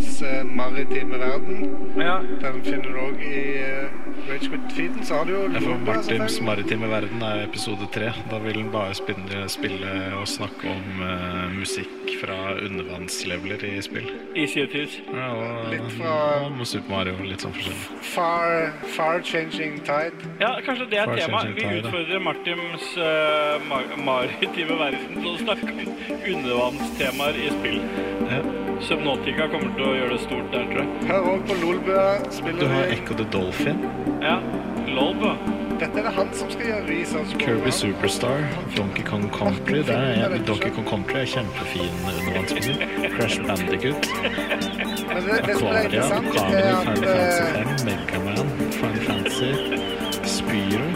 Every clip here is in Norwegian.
Martins maritime verden. Ja. Den finner du også i Ragequit-feeden, så har du jo Martins maritime verden er episode 3. Da vil den bare spille og snakke om musikk fra undervannsleveler i spill. I Cities. Ja, og litt fra Super Mario, litt sånn forskjellig. Far Changing Tide. Ja, kanskje det er Far tema. Changing Vi Tide, utfordrer Martins maritime verden til å snakke om undervannstemaer i spill. Ja. Subnautica kommer til å gjøre det stort der, tror jeg. Her også på Lolbua spiller Du har vi... Echo the Dolphin. Ja, Lolbua. Dette det han som skal gjøre research på. Kirby Superstar, Donkey Kong Country. Donkey Kong Country er kjempefin undervannsspill. Crash Bandicoot. Men det som er Aquaria, interessant Kamel, er Final Fantasy 5, Mega Man, Final Fantasy, Spyro,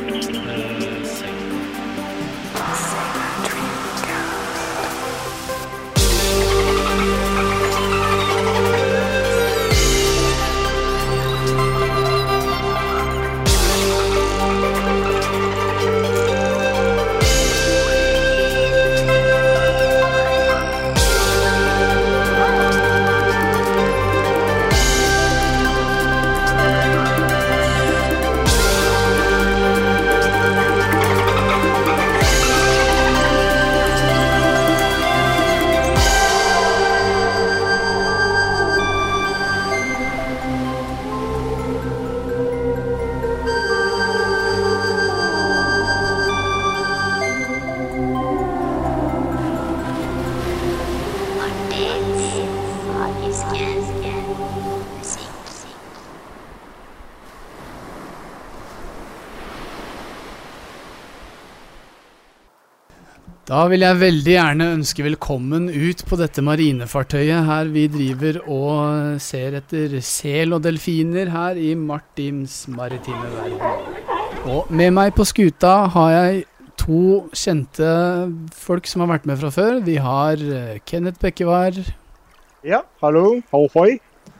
Da vil jeg veldig gjerne ønske velkommen ut på dette marinefartøyet her. Vi driver og ser etter sel og delfiner her i Martins maritime verden. Og med meg på skuta har jeg to kjente folk som har vært med fra før. Vi har Kenneth Bekkevar. Ja, hallo, hoi.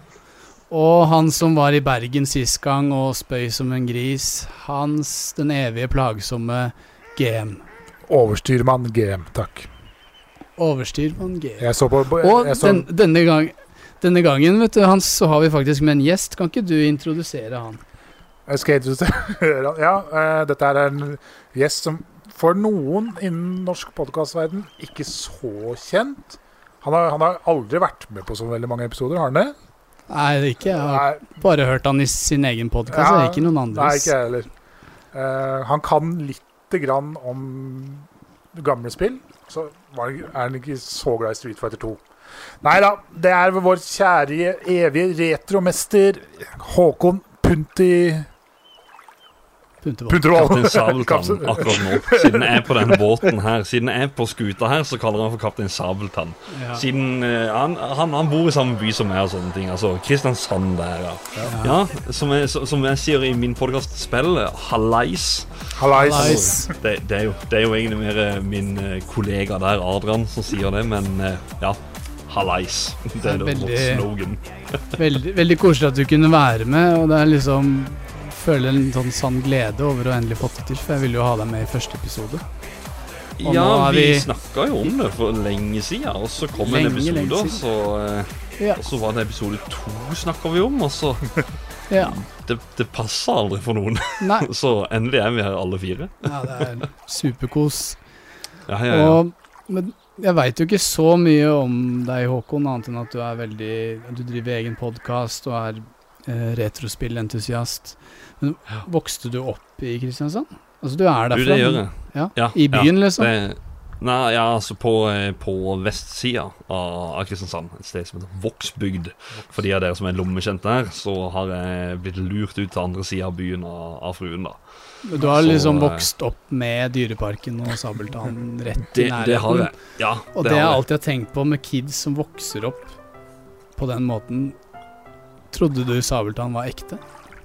Og han som var i Bergen sist gang og spøy som en gris. Den evige plagsomme GM. Overstyrmann GM, takk. Overstyrmann GM. Jeg så på... Og denne gangen, vet du, Hans, så har vi faktisk med en gjest. Kan ikke du introdusere han? Jeg skal introdusere han. Ja, dette er en gjest som for noen innen norsk podcastverden ikke så kjent. Han har aldri vært med på så veldig mange episoder, har han det? Nei, det er ikke. Jeg har bare hørt han i sin egen podcast, ja, ikke noen andres. Nei, ikke jeg heller. Han kan litt grann om gamle spill, så er han ikke så glad i Street Fighter 2. Neida, det er vår kjære, evige retromester Håkon Puntervold. Kaptein Sabeltann akkurat nå. Siden jeg er på denne båten her, siden jeg er på skuta her, så kaller han for Kaptein Sabeltann. Ja. Siden han bor i samme by som jeg og sånne ting, altså Kristiansand der. Ja, som jeg sier i min podcast spill, Hallais. Det er jo egentlig mer min kollega der, Adrian, som sier det, men ja, Hallais. Det er vårt slogan. veldig koselig at du kunne være med, og det er liksom... føler en sånn sann glede over å endelig fått det til, for jeg ville jo ha deg med i første episode. Og ja, vi snakket jo om det for lenge siden, og så kom en episode, og så var det episode 2 snakket vi om, og så det passer aldri for noen. Så endelig er vi her alle 4. Ja, det er superkos. Ja. Men jeg vet jo ikke så mye om deg, Håkon, annet enn at du driver egen podcast og er retrospillentusiast. Men vokste du opp i Kristiansand? Altså du er derfra? Det gjør jeg. Ja, i byen liksom? Altså på vestsida av Kristiansand, et sted som heter Vågsbygd. For de av dere som er lommekjent der, så har jeg blitt lurt ut til andre siden av byen av fruen da. Du har liksom vokst opp med Dyreparken og Sabeltann rett i nærheten. Det har jeg, ja. Og det jeg alltid har tenkt på med kids som vokser opp på den måten. Trodde du Sabeltann var ekte?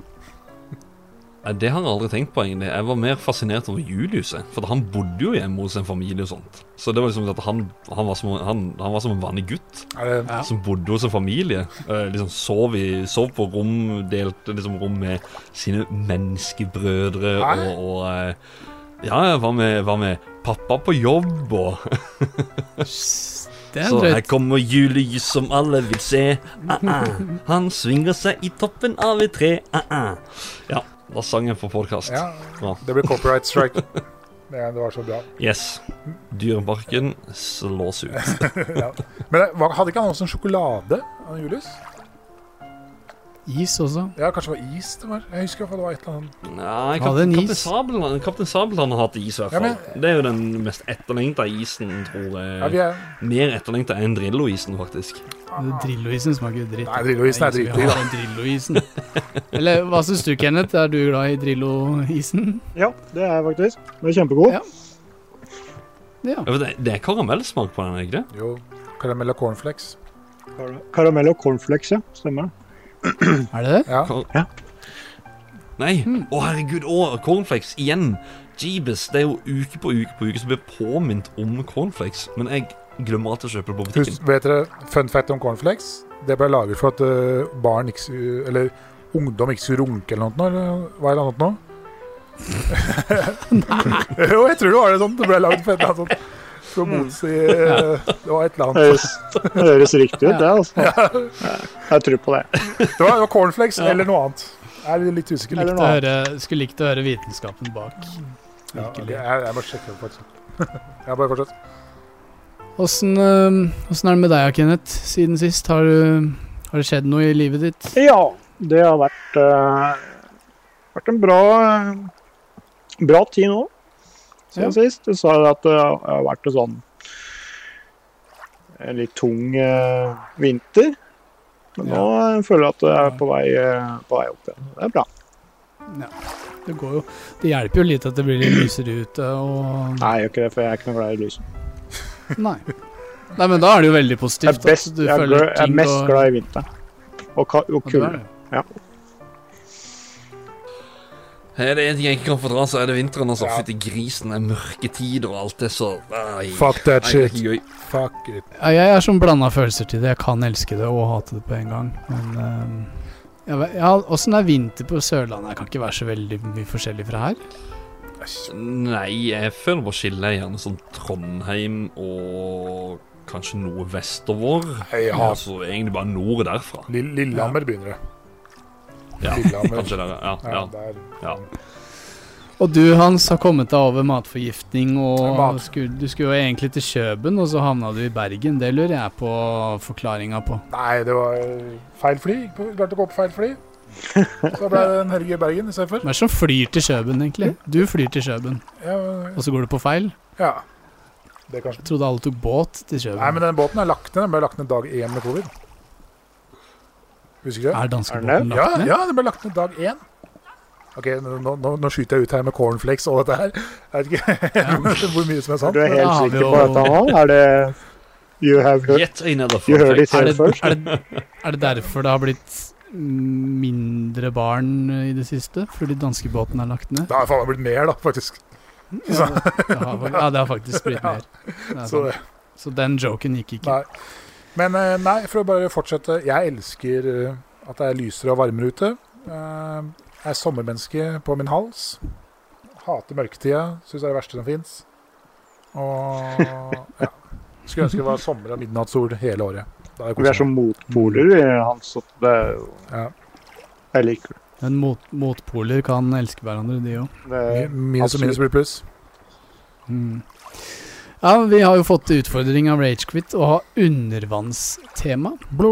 Det har jeg aldri tenkt på egentlig. Jeg var mer fascinert over Julius, for han bodde jo hjemme hos en familie og sånt. Så det var liksom at han var som en vanlig gutt som bodde hos en familie. Liksom sov på rom, delte liksom rom med sine menneskebrødre og var med pappa på jobb og Det er Så her drøyt. kommer julelys som alle vil se. Han svinger seg i toppen av et tre. Ja, da sang jeg på podcast. Ja, Bra. det ble copyright strike. Det var så bra. Yes. Dyreparken slås ut. Ja. Men hadde ikke han også en sjokolade av Julius? Is også. Ja, kanskje det var is det var. Jeg husker det var et eller annet. Nei, Hadde en is. Kaptein Sabeltann har hatt is i hvert Ja, fall. Det er jo den mest etterlengta isen, tror jeg. Ja, vi er... Mer etterlengta enn Drillo-isen, faktisk. Drillo-isen smaker dritt. Nei, Drillo-isen er Det dritdigg, ingen som vil ha den Drillo-isen. Eller hva synes du, Kenneth? Er du glad i Drillo-isen? Ja, det er jeg faktisk. Den er kjempegod. Ja. Ja. Ja, det er karamellsmak på den, ikke det? Jo, karamell og cornflakes. Karamell og cornflakes, ja. Stemmer. Er det det? Ja. Nei, herregud, cornflakes igjen. Jeebus, det er jo uke på uke som blir påminnet om cornflakes. Men jeg glemmer alltid å kjøpe det på butikken. Vet dere, fun fact om cornflakes? Det ble laget for at barn ikke eller ungdom ikke skulle runke eller noe, eller hva er det annet nå? Jo, jeg tror det var det sånn. Det ble laget for et eller annet sånt. For å motsi det var et eller annet. Det høres riktig ut, det, altså. Jeg tror på det. Det var cornflakes eller noe annet. Jeg er litt usikker. Skulle likt å høre vitenskapen bak. Ja, okay. Jeg må sjekke det faktisk. Jeg bare fortsatt. Hvordan er det med deg, Kenneth, siden sist? Har det skjedd noe i livet ditt? Ja, det har vært en bra tid nå. Siden sist. Du sa at det har vært en litt tung vinter. Men nå føler jeg at det er på vei opp igjen. Det er bra. Ja, det hjelper jo litt at det blir litt lysere ute. Nei, jeg gjør ikke det, for jeg er ikke noe glad i lyset. Nei, men da er det jo veldig positivt. Jeg er mest glad i vinteren. Og kulde. Ja. Er det en ting jeg ikke kan fordra, så er det vinteren. Altså. Fytti grisen, er mørketid og alt det, så fuck that shit. Det er ikke gøy. Fuck it. Ja, jeg er sånn blandet følelser til det. Jeg kan elske det og hate det på en gang. Men hvordan er vinter på Sørlandet? Det kan ikke være så veldig mye forskjellig fra her. Nei, jeg føler bare skille gjerne sånn Trondheim og kanskje noe vestover. Altså egentlig bare nord derfra. Lillehammer begynner det. Ja, kanskje der, ja. Og du, Hans, har kommet deg over matforgiftning, og du skulle jo egentlig til Kjøben, og så havna du i Bergen. Det lurer jeg på forklaringa på. Nei, det var feil fly. Klarte å gå på feil fly. Så ble det en helg i Bergen i stedet for. Hvem er det som flyr til Kjøben, egentlig? Du flyr til Kjøben, og så går du på feil? Ja. Det kanskje. Jeg trodde alle tok båt til Kjøben. Nei, men den båten er lagt ned. Den ble lagt ned dag 1 med covid. Husker du det? Er danskebåten lagt ned? Ja, den ble lagt ned dag 1. Ok, nå skyter jeg ut her med cornflakes og dette her. Jeg vet ikke hvor mye som er sant. Du er helt sikker på dette nå? Er det you heard it here first? Er det derfor det har blitt mindre barn i det siste? Fordi danskebåten er lagt ned? Det har blitt mer da, faktisk. Ja, det har faktisk blitt mer. Så den joken gikk ikke. Nei. Men nei, for å bare fortsette. Jeg elsker at det er lysere og varmere ute. Jeg er sommermenneske på min hals. Hater mørketida. Synes det er det verste som finnes. Og ja. Skulle ønske det var sommer og midnattssol hele året. Vi er som motpoler i hans. Jeg liker det. Men motpoler kan elske hverandre, de også. Minus og minus blir pluss. Ja, vi har jo fått utfordring av Ragequit å ha undervannstema.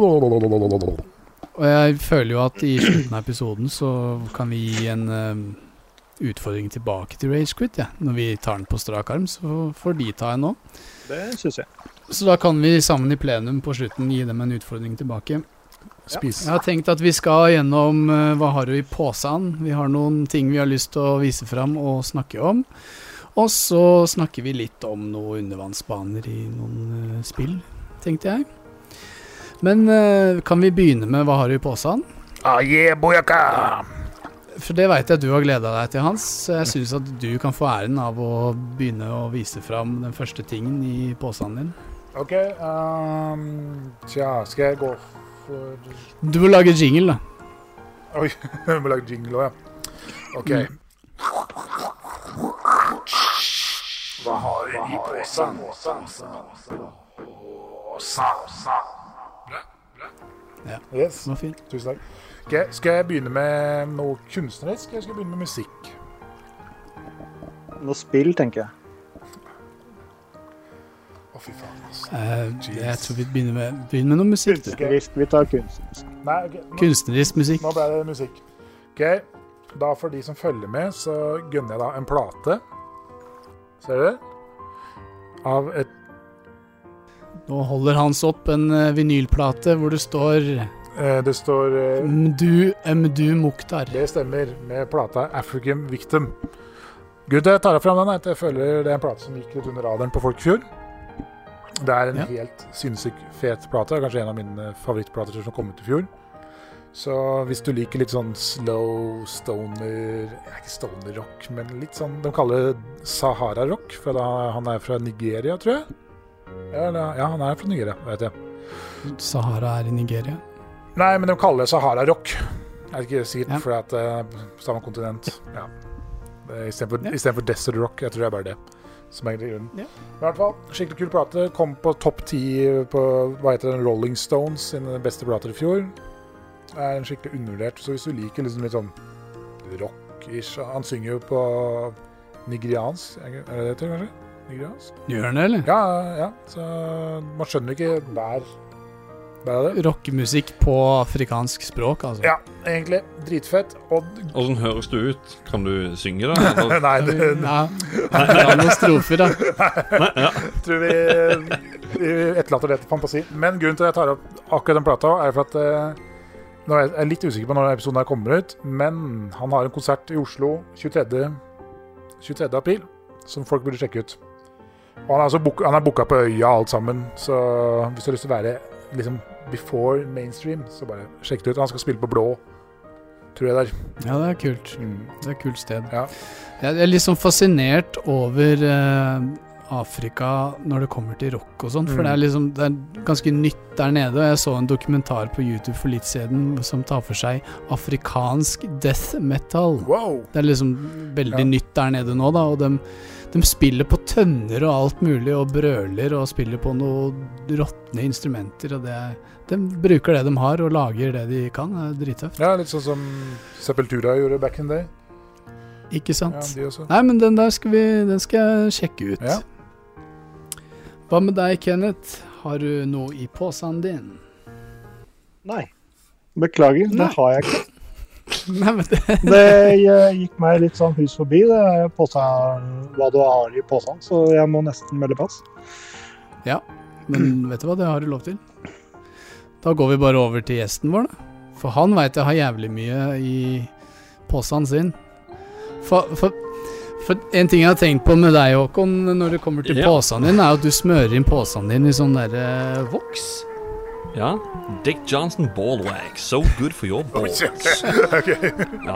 Og jeg føler jo at i slutten av episoden så kan vi gi en utfordring tilbake til Ragequit, ja. Når vi tar den på strak arm, så får de ta en nå. Det synes jeg. Så da kan vi sammen i plenum på slutten gi dem en utfordring tilbake. Spis. Jeg har tenkt at vi skal gjennom hva har du i påsen. Vi har noen ting vi har lyst til å vise frem og snakke om. Og så snakker vi litt om noen undervannsbaner i noen spill, tenkte jeg. Men kan vi begynne med hva har du i påsen? Boyaka! For det vet jeg du har gledet deg til, Hans. Så jeg synes at du kan få æren av å begynne å vise frem den første tingen i påsen din. Ok, skal jeg gå for... Du må lage jingle, da. Oi, jeg må lage jingle også, ja. Ok. Hva har du i påsen? Bra. Ja. Yes, Det var fint. tusen takk. Ok, skal jeg begynne med noe kunstnerisk, eller skal jeg begynne med musikk? Noe spill, tenker jeg. Å, fy faen, altså. Jeg tror vi begynner med noe musikk. du. Kunstnerisk, vi tar kunst. Nei, ok, Kunstnerisk musikk. nå ble det musikk. Ok, da for de som følger med, så gønner jeg da en plate. Ser du det? Av et Nå holder Hans opp en vinylplate hvor det står Det står Mdu Mukhtar. Det stemmer, med plata African Victim. Grunnen til at jeg tar frem den er at jeg føler det er en plate som gikk litt under radaren på folk i fjor. Det er en helt sinnssykt fet plate. Kanskje en av mine favorittplater som kom ut i fjor. Så hvis du liker litt sånn slow stoner, ikke stoner rock, men litt sånn, de kaller det Sahara rock, for han er fra Nigeria, tror jeg. Ja, han er fra Nigeria, vet jeg. Sahara er i Nigeria. Nei, men de kaller det Sahara rock. Jeg er ikke sikkert for at samme kontinent. Ja. I stedet for Desert Rock, jeg tror det er bare det som er grunnen. Ja. Men i hvert fall, skikkelig kul plate. Kom på topp 10 på, hva heter den, Rolling Stones, sine beste plater i fjor. Det er en skikkelig undervurdert, så hvis du liker liksom litt sånn rock-ish, han synger jo på nigeriansk, er det det heter kanskje? Nigeriansk? Gjør den det, eller? Ja, så man skjønner ikke der er det. Rockemusikk på afrikansk språk, altså. Ja, egentlig. Dritfett. Hvordan høres du ut? Kan du synge da? Eller? Nei, det er noen strofer da. Tror vi etterlater det til fantasi. Men grunnen til at jeg tar opp akkurat den plata er for at nå er jeg litt usikker på når episoden her kommer ut, men han har en konsert i Oslo 23. april, som folk burde sjekke ut. Og han er booket på øya alt sammen, så hvis du har lyst til å være liksom before mainstream, så bare sjekk det ut. Han skal spille på Blå, tror jeg der. Ja, det er kult. Det er et kult sted. Ja. Jeg er liksom fascinert over Afrika når det kommer til rock og sånt, for det er ganske nytt der nede, og jeg så en dokumentar på YouTube for litt siden som tar for seg afrikansk death metal. Wow. Det er liksom veldig nytt der nede nå da, og de spiller på tønner og alt mulig, og brøler og spiller på noen råtne instrumenter, og de bruker det de har og lager det de kan. Det er drittøft. Ja, litt sånn som Sepultura gjorde back in the day. Ikke sant? Ja, de også. Nei, men den skal jeg sjekke ut. Ja. Hva med deg, Kenneth? Har du noe i posen din? Nei. Beklager, det har jeg ikke. Nei, men det gikk meg litt sånn hus forbi, det er hva du har i posen, så jeg må nesten melde pass. Ja, men vet du hva, det har du lov til. Da går vi bare over til gjesten vår da. For han vet jeg har jævlig mye i posen sin. For en ting jeg har tenkt på med deg, Håkon, når det kommer til posen din, er at du smører inn posen din i sånn der voks. Ja, Dick Johnson Ball Wax, so good for your balls. Okay.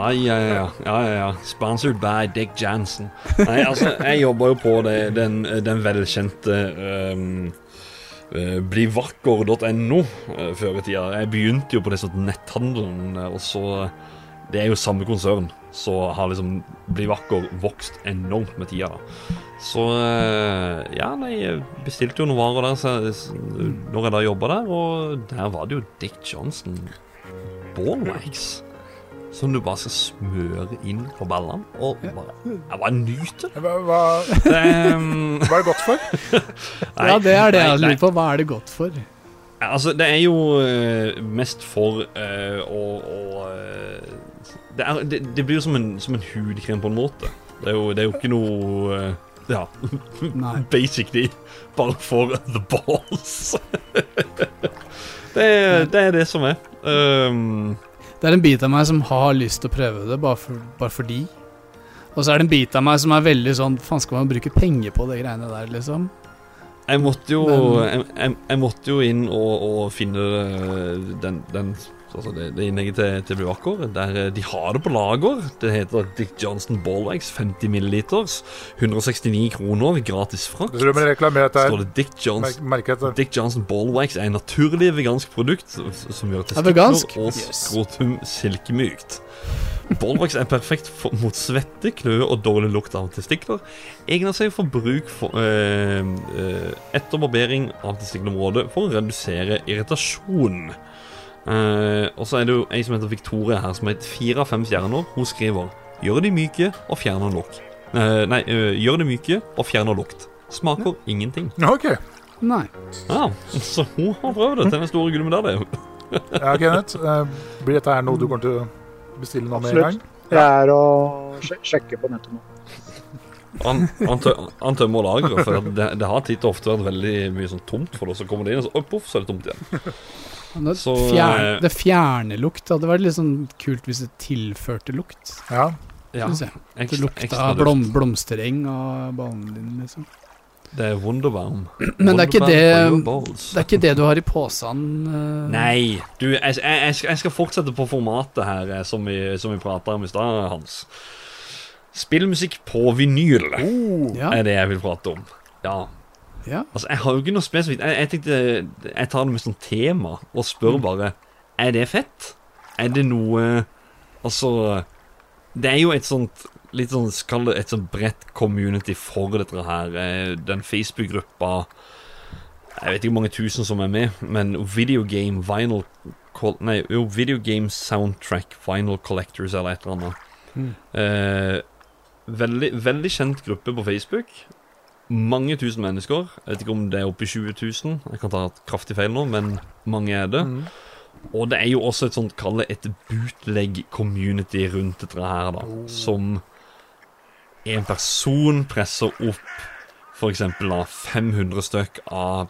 Ja. Sponsored by Dick Johnson. Nei, altså, jeg jobber jo på den velkjente blivakker.no før i tida. Jeg begynte jo på det sånn netthandelen, og så det er jo samme konsern, så har liksom Blivakker vokst enormt med tida. Så jeg bestilte jo noen varer der når jeg da jobbet der, og der var det jo Dick Johnson Ball Wax, som du bare skal smøre inn på ballene, og bare nyte. Hva er det godt for? Ja, det er det jeg lurer på. Hva er det godt for? Altså, det er jo mest for det blir jo som en hudkrem på en måte. Det er jo ikke noe basically bare for the balls. Det er det som er. Det er en bit av meg som har lyst til å prøve det, bare fordi. Og så er det en bit av meg som er veldig sånn, faen, skal man bruke penger på det greiene der, liksom? Jeg måtte jo inn og finne altså det innlegget til Blivakker, der de har det på lager. Det heter Dick Johnson Ball Wax, 50 milliliters, 169 kroner, gratis frakt. Du tror med reklamer at det står det Dick Johnson Ball Wax er en naturlig vegansk produkt som gjør testikler og skrotum silkemykt. Bollworks perfekt mot svette, kløe og dårlig lukt av testikler. Egner seg for bruk etter barbering av testikkelområdet for å redusere irritasjon. Og så det jo en som heter Victoria her, som heter 4 av 5 stjerner. Hun skriver: gjør de myke og fjerner lukt. Gjør de myke og fjerner lukt. Smaker ingenting. Ok. Nei. Ja, så hun har prøvd det til den store gullmedalje. Ja, Kenneth, blir dette her noe du kommer til å bestille nå med en gang? Jeg å sjekke på nettet nå. Han tømmer lagret, for det har titt og ofte vært veldig mye sånn tomt for det, så kommer det inn, og så, puff, så det tomt igjen. Så, det fjerner lukt. Det hadde vært litt sånn kult hvis det tilførte lukt. Ja. Det lukta blomstereng av banen din, liksom. Det wunderbaum. Men det er ikke det du har i posen. Nei, du, jeg skal fortsette på formatet her som vi pratet om i sted, Hans. Spillmusikk på vinyl det jeg vil prate om. Ja. Altså, jeg har jo ikke noe spesifikt. Jeg tenkte, jeg tar det med sånn tema og spør bare, det fett? Det noe, altså, det jo et sånt litt sånn, kall det et sånn bredt community for dette her. Den Facebook-gruppa, jeg vet ikke hvor mange tusen som med, men Video Game Soundtrack Vinyl Collectors eller et eller annet. Veldig kjent gruppe på Facebook. Mange tusen mennesker. Jeg vet ikke om det oppe i 20 000. Jeg kan ta et kraftig feil nå, men mange det. Og det jo også et sånt, kall det et bootleg-community rundt dette her da, som en person presser opp for eksempel 500 stykk av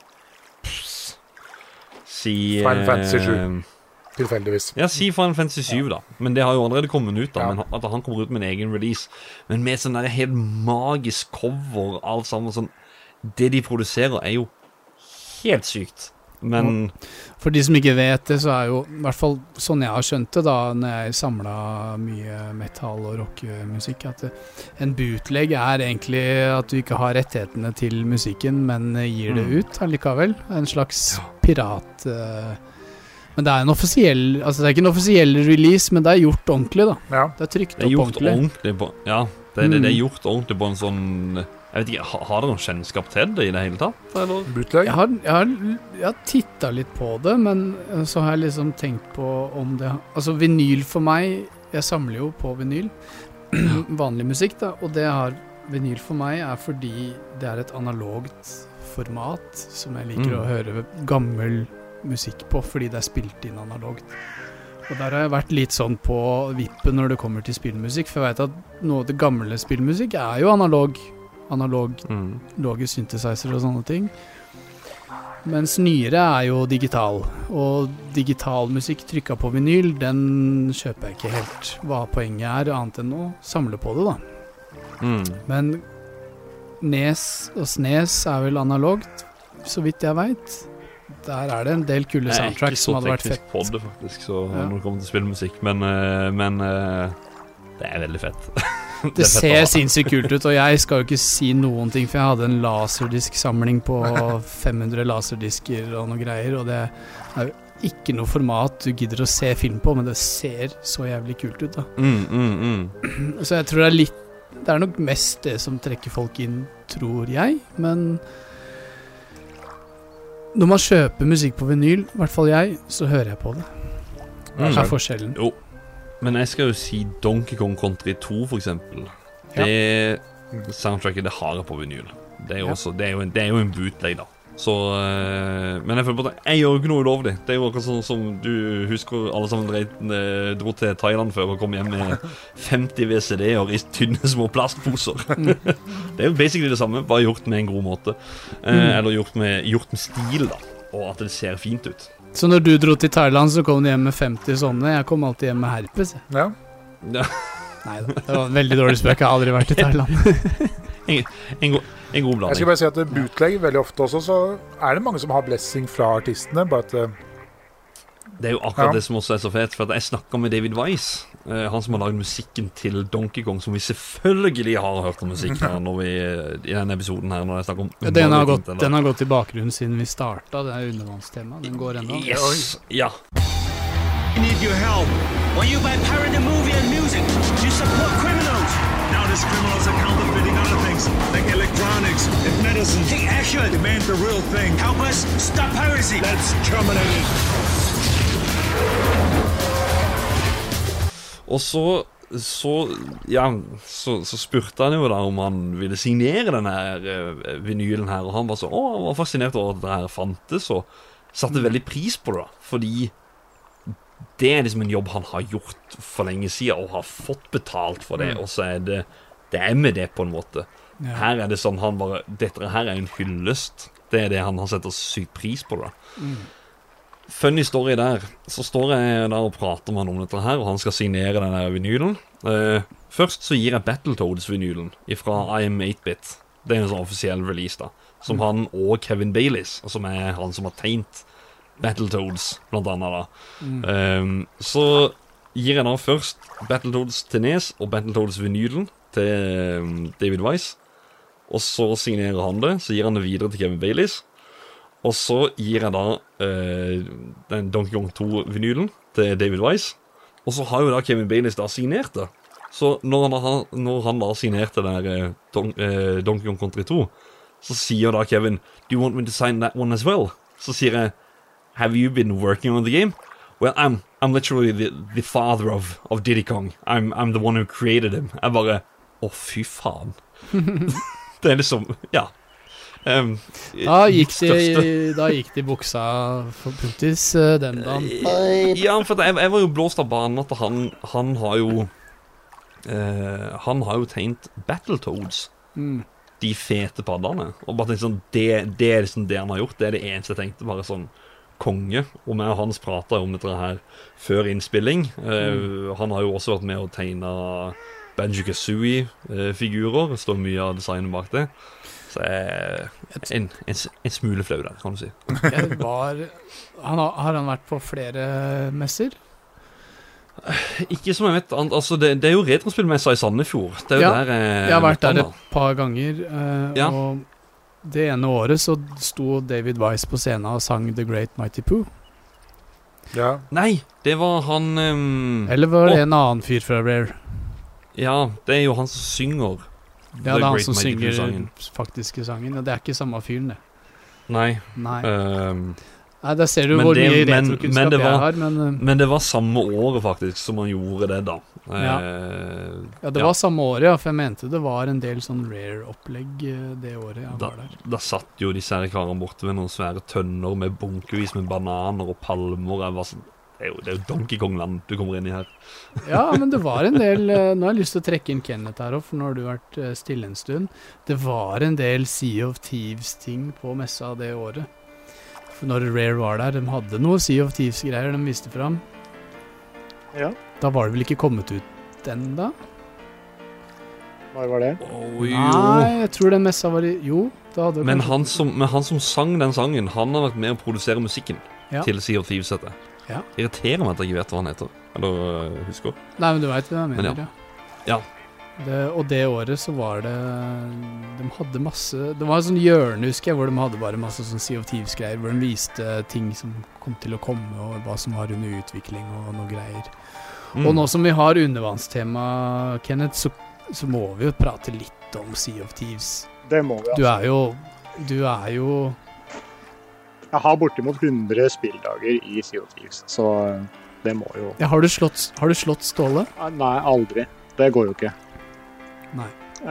Final Fantasy 7 tilfeldigvis. Ja, si Final Fantasy 7 da. Men det har jo allerede kommet ut da, men at han kommer ut med en egen release. Men med sånn der helt magisk cover, alt sammen sånn, det de produserer jo helt sykt. Men for de som ikke vet det, så jo i hvert fall sånn jeg har skjønt det da, når jeg samlet mye metal og rockmusikk, at en bootleg egentlig at du ikke har rettighetene til musikken, men gir det ut allikevel. En slags pirat. Men det en offisiell, altså det ikke en offisiell release, men det gjort ordentlig da. Ja. Det trykt opp ordentlig. Det gjort ordentlig på en sånn, jeg vet ikke, har dere noen kjennskap til det i det hele tatt? Eller? Jeg har tittet litt på det, men så har jeg liksom tenkt på om det, altså vinyl for meg, jeg samler jo på vinyl, vanlig musikk da, og det vinyl for meg fordi det et analogt format som jeg liker å høre gammel musikk på, fordi det spilt inn analogt. Og der har jeg vært litt sånn på vippen når det kommer til spillmusikk, for jeg vet at noe av det gamle spillmusikk jo analog synthesizer og sånne ting. Mens nyere jo digital. Og digital musikk trykket på vinyl, den kjøper jeg ikke helt hva poenget annet enn å samle på det da. Men NES og SNES vel analogt, så vidt jeg vet. Der det en del kule soundtracks som hadde vært fett. Jeg ikke så teknisk på det faktisk, så når det kommer til spillmusikk, men det veldig fett. Det ser sinnssykt kult ut, og jeg skal jo ikke si noen ting, for jeg hadde en laserdisk-samling på 500 laserdisker og noe greier, og det jo ikke noe format du gidder å se film på, men det ser så jævlig kult ut da. Så jeg tror det nok mest det som trekker folk inn, tror jeg, men når man kjøper musikk på vinyl, i hvert fall jeg, så hører jeg på det. Hva forskjellen? Jo. Men jeg skal jo si Donkey Kong Country 2 for eksempel. Det soundtracket det har jeg på vinyl. Det jo en bootleg da. Så, men jeg føler på at jeg gjør jo ikke noe ulovlig. Det jo akkurat sånn som du husker alle sammen dro til Thailand før og kom hjem med 50 VCD-er i tynne små plastposer. Det jo basically det samme, bare gjort med en god måte. Eller gjort med stil da, og at det ser fint ut. Så når du dro til Thailand, så kom du hjem med 50 sånne. Jeg kom alltid hjem med herpes. Ja. Neida, det var en veldig dårlig spøk. Jeg har aldri vært i Thailand. en god blanding. Jeg skal bare si at bootleg veldig ofte også, så det mange som har blessing fra artistene, bare at det jo akkurat det som også så fet, for at jeg snakket med David Weiss, han som har laget musikken til Donkey Kong, som vi selvfølgelig har hørt om musikk her i denne episoden her, når jeg snakker om den har gått i bakgrunnen siden vi startet, det undervannstema, den går ennå. Yes, ja. We need your help. When you buy pirate movie and music, you support criminals. Now these criminals are counterfeiting other things, like electronics and medicine. Take action. Demand the real thing. Help us stop piracy. Let's terminate it. Og så spurte han jo da om han ville signere denne her vinylen her, og han var han var fascinert over at det her fantes, og satte veldig pris på det da, fordi det liksom en jobb han har gjort for lenge siden, og har fått betalt for det, og så det med det på en måte. Ja. Her det sånn, dette her en hyllest, det det han har sett sykt pris på det da. Funny story der. Så står jeg der og prater med han om dette her, og han skal signere denne vinylen. Først så gir jeg Battletoads-vinylen fra I Am 8-Bit. Det en sånn offisiell release da, som han og Kevin Bayliss, som han som har tegnet Battletoads, blant annet da. Så gir jeg da først Battletoads til Nes, og Battletoads-vinylen til David Wise. Og så signerer han det, så gir han det videre til Kevin Bayliss. Og så gir jeg da den Donkey Kong 2-vinylen til David Wise. Og så har jo da Kevin Bayliss da signert det. Så når han da signerte der Donkey Kong Country 2, så sier da Kevin, "Do you want me to sign that one as well?" Så sier jeg, "Have you been working on the game?" "Well, I'm literally the father of Diddy Kong. I'm the one who created him." Jeg bare, fy faen. Det liksom, ja. Da gikk det i buksa for Puntis den dagen. Ja, for jeg var jo blåst av banen at han har jo tegnet Battletoads, de fete paddene, og bare tenkte sånn, det liksom det han har gjort, det det eneste jeg tenkte, bare sånn konge. Og meg og Hans pratet om dette her før innspilling. Han har jo også vært med å tegne Banjo-Kazooie-figurer. Det står mye av designet bak det. Så en smule flau der, kan du si. Har han vært på flere messer? Ikke som jeg vet. Altså, det jo retrospillmessa i Sandefjord. Det jo der jeg har vært der et par ganger. Og det ene året så sto David Wise på scenen og sang The Great Mighty Pooh. Ja. Nei, det var han Eller var det en annen fyr fra Rare? Ja, det jo han som synger. Ja, det han som synger faktiske sangen. Og det ikke samme fyren, det. Nei. Nei, der ser du hvor mye retrokunnskap jeg har. Men det var samme året faktisk som han gjorde det da. Ja, det var samme året, ja, for jeg mente det var en del sånn Rare-opplegg det året jeg var der. Da satt jo disse her karene borte ved noen svære tønner med bunkevis med bananer og palmer. Jeg var sånn, det jo Donkey Kong-land du kommer inn i her. Ja, men det var en del, nå har jeg lyst til å trekke inn Kenneth her også, for nå har du vært stille en stund. Det var en del Sea of Thieves-ting på messa det året. For når Rare var der, de hadde noe Sea of Thieves-greier de viste frem. Ja. Da var det vel ikke kommet ut den da? Hva var det? Nei, jeg tror den messa var jo, da hadde men han som sang den sangen, han har vært med å produsere musikken til Sea of Thieves-settet. Ja. Irriterer meg at jeg ikke vet hva han heter. Eller husker. Nei, men du vet hva jeg mener, ja. Og det året så var det de hadde masse, det var en sånn hjørne, husker jeg, hvor de hadde bare masse sånn Sea of Thieves-greier, hvor de viste ting som kom til å komme, og hva som var under utvikling, og noe greier. Og nå som vi har undervannstema, Kenneth, så må vi jo prate litt om Sea of Thieves. Det må vi, altså. Du er jo Jeg har bortimot 100 spilldager i Sea of Thieves, så det må jo... Ja, har du slått Ståle? Nei, aldri. Det går jo ikke. Nei.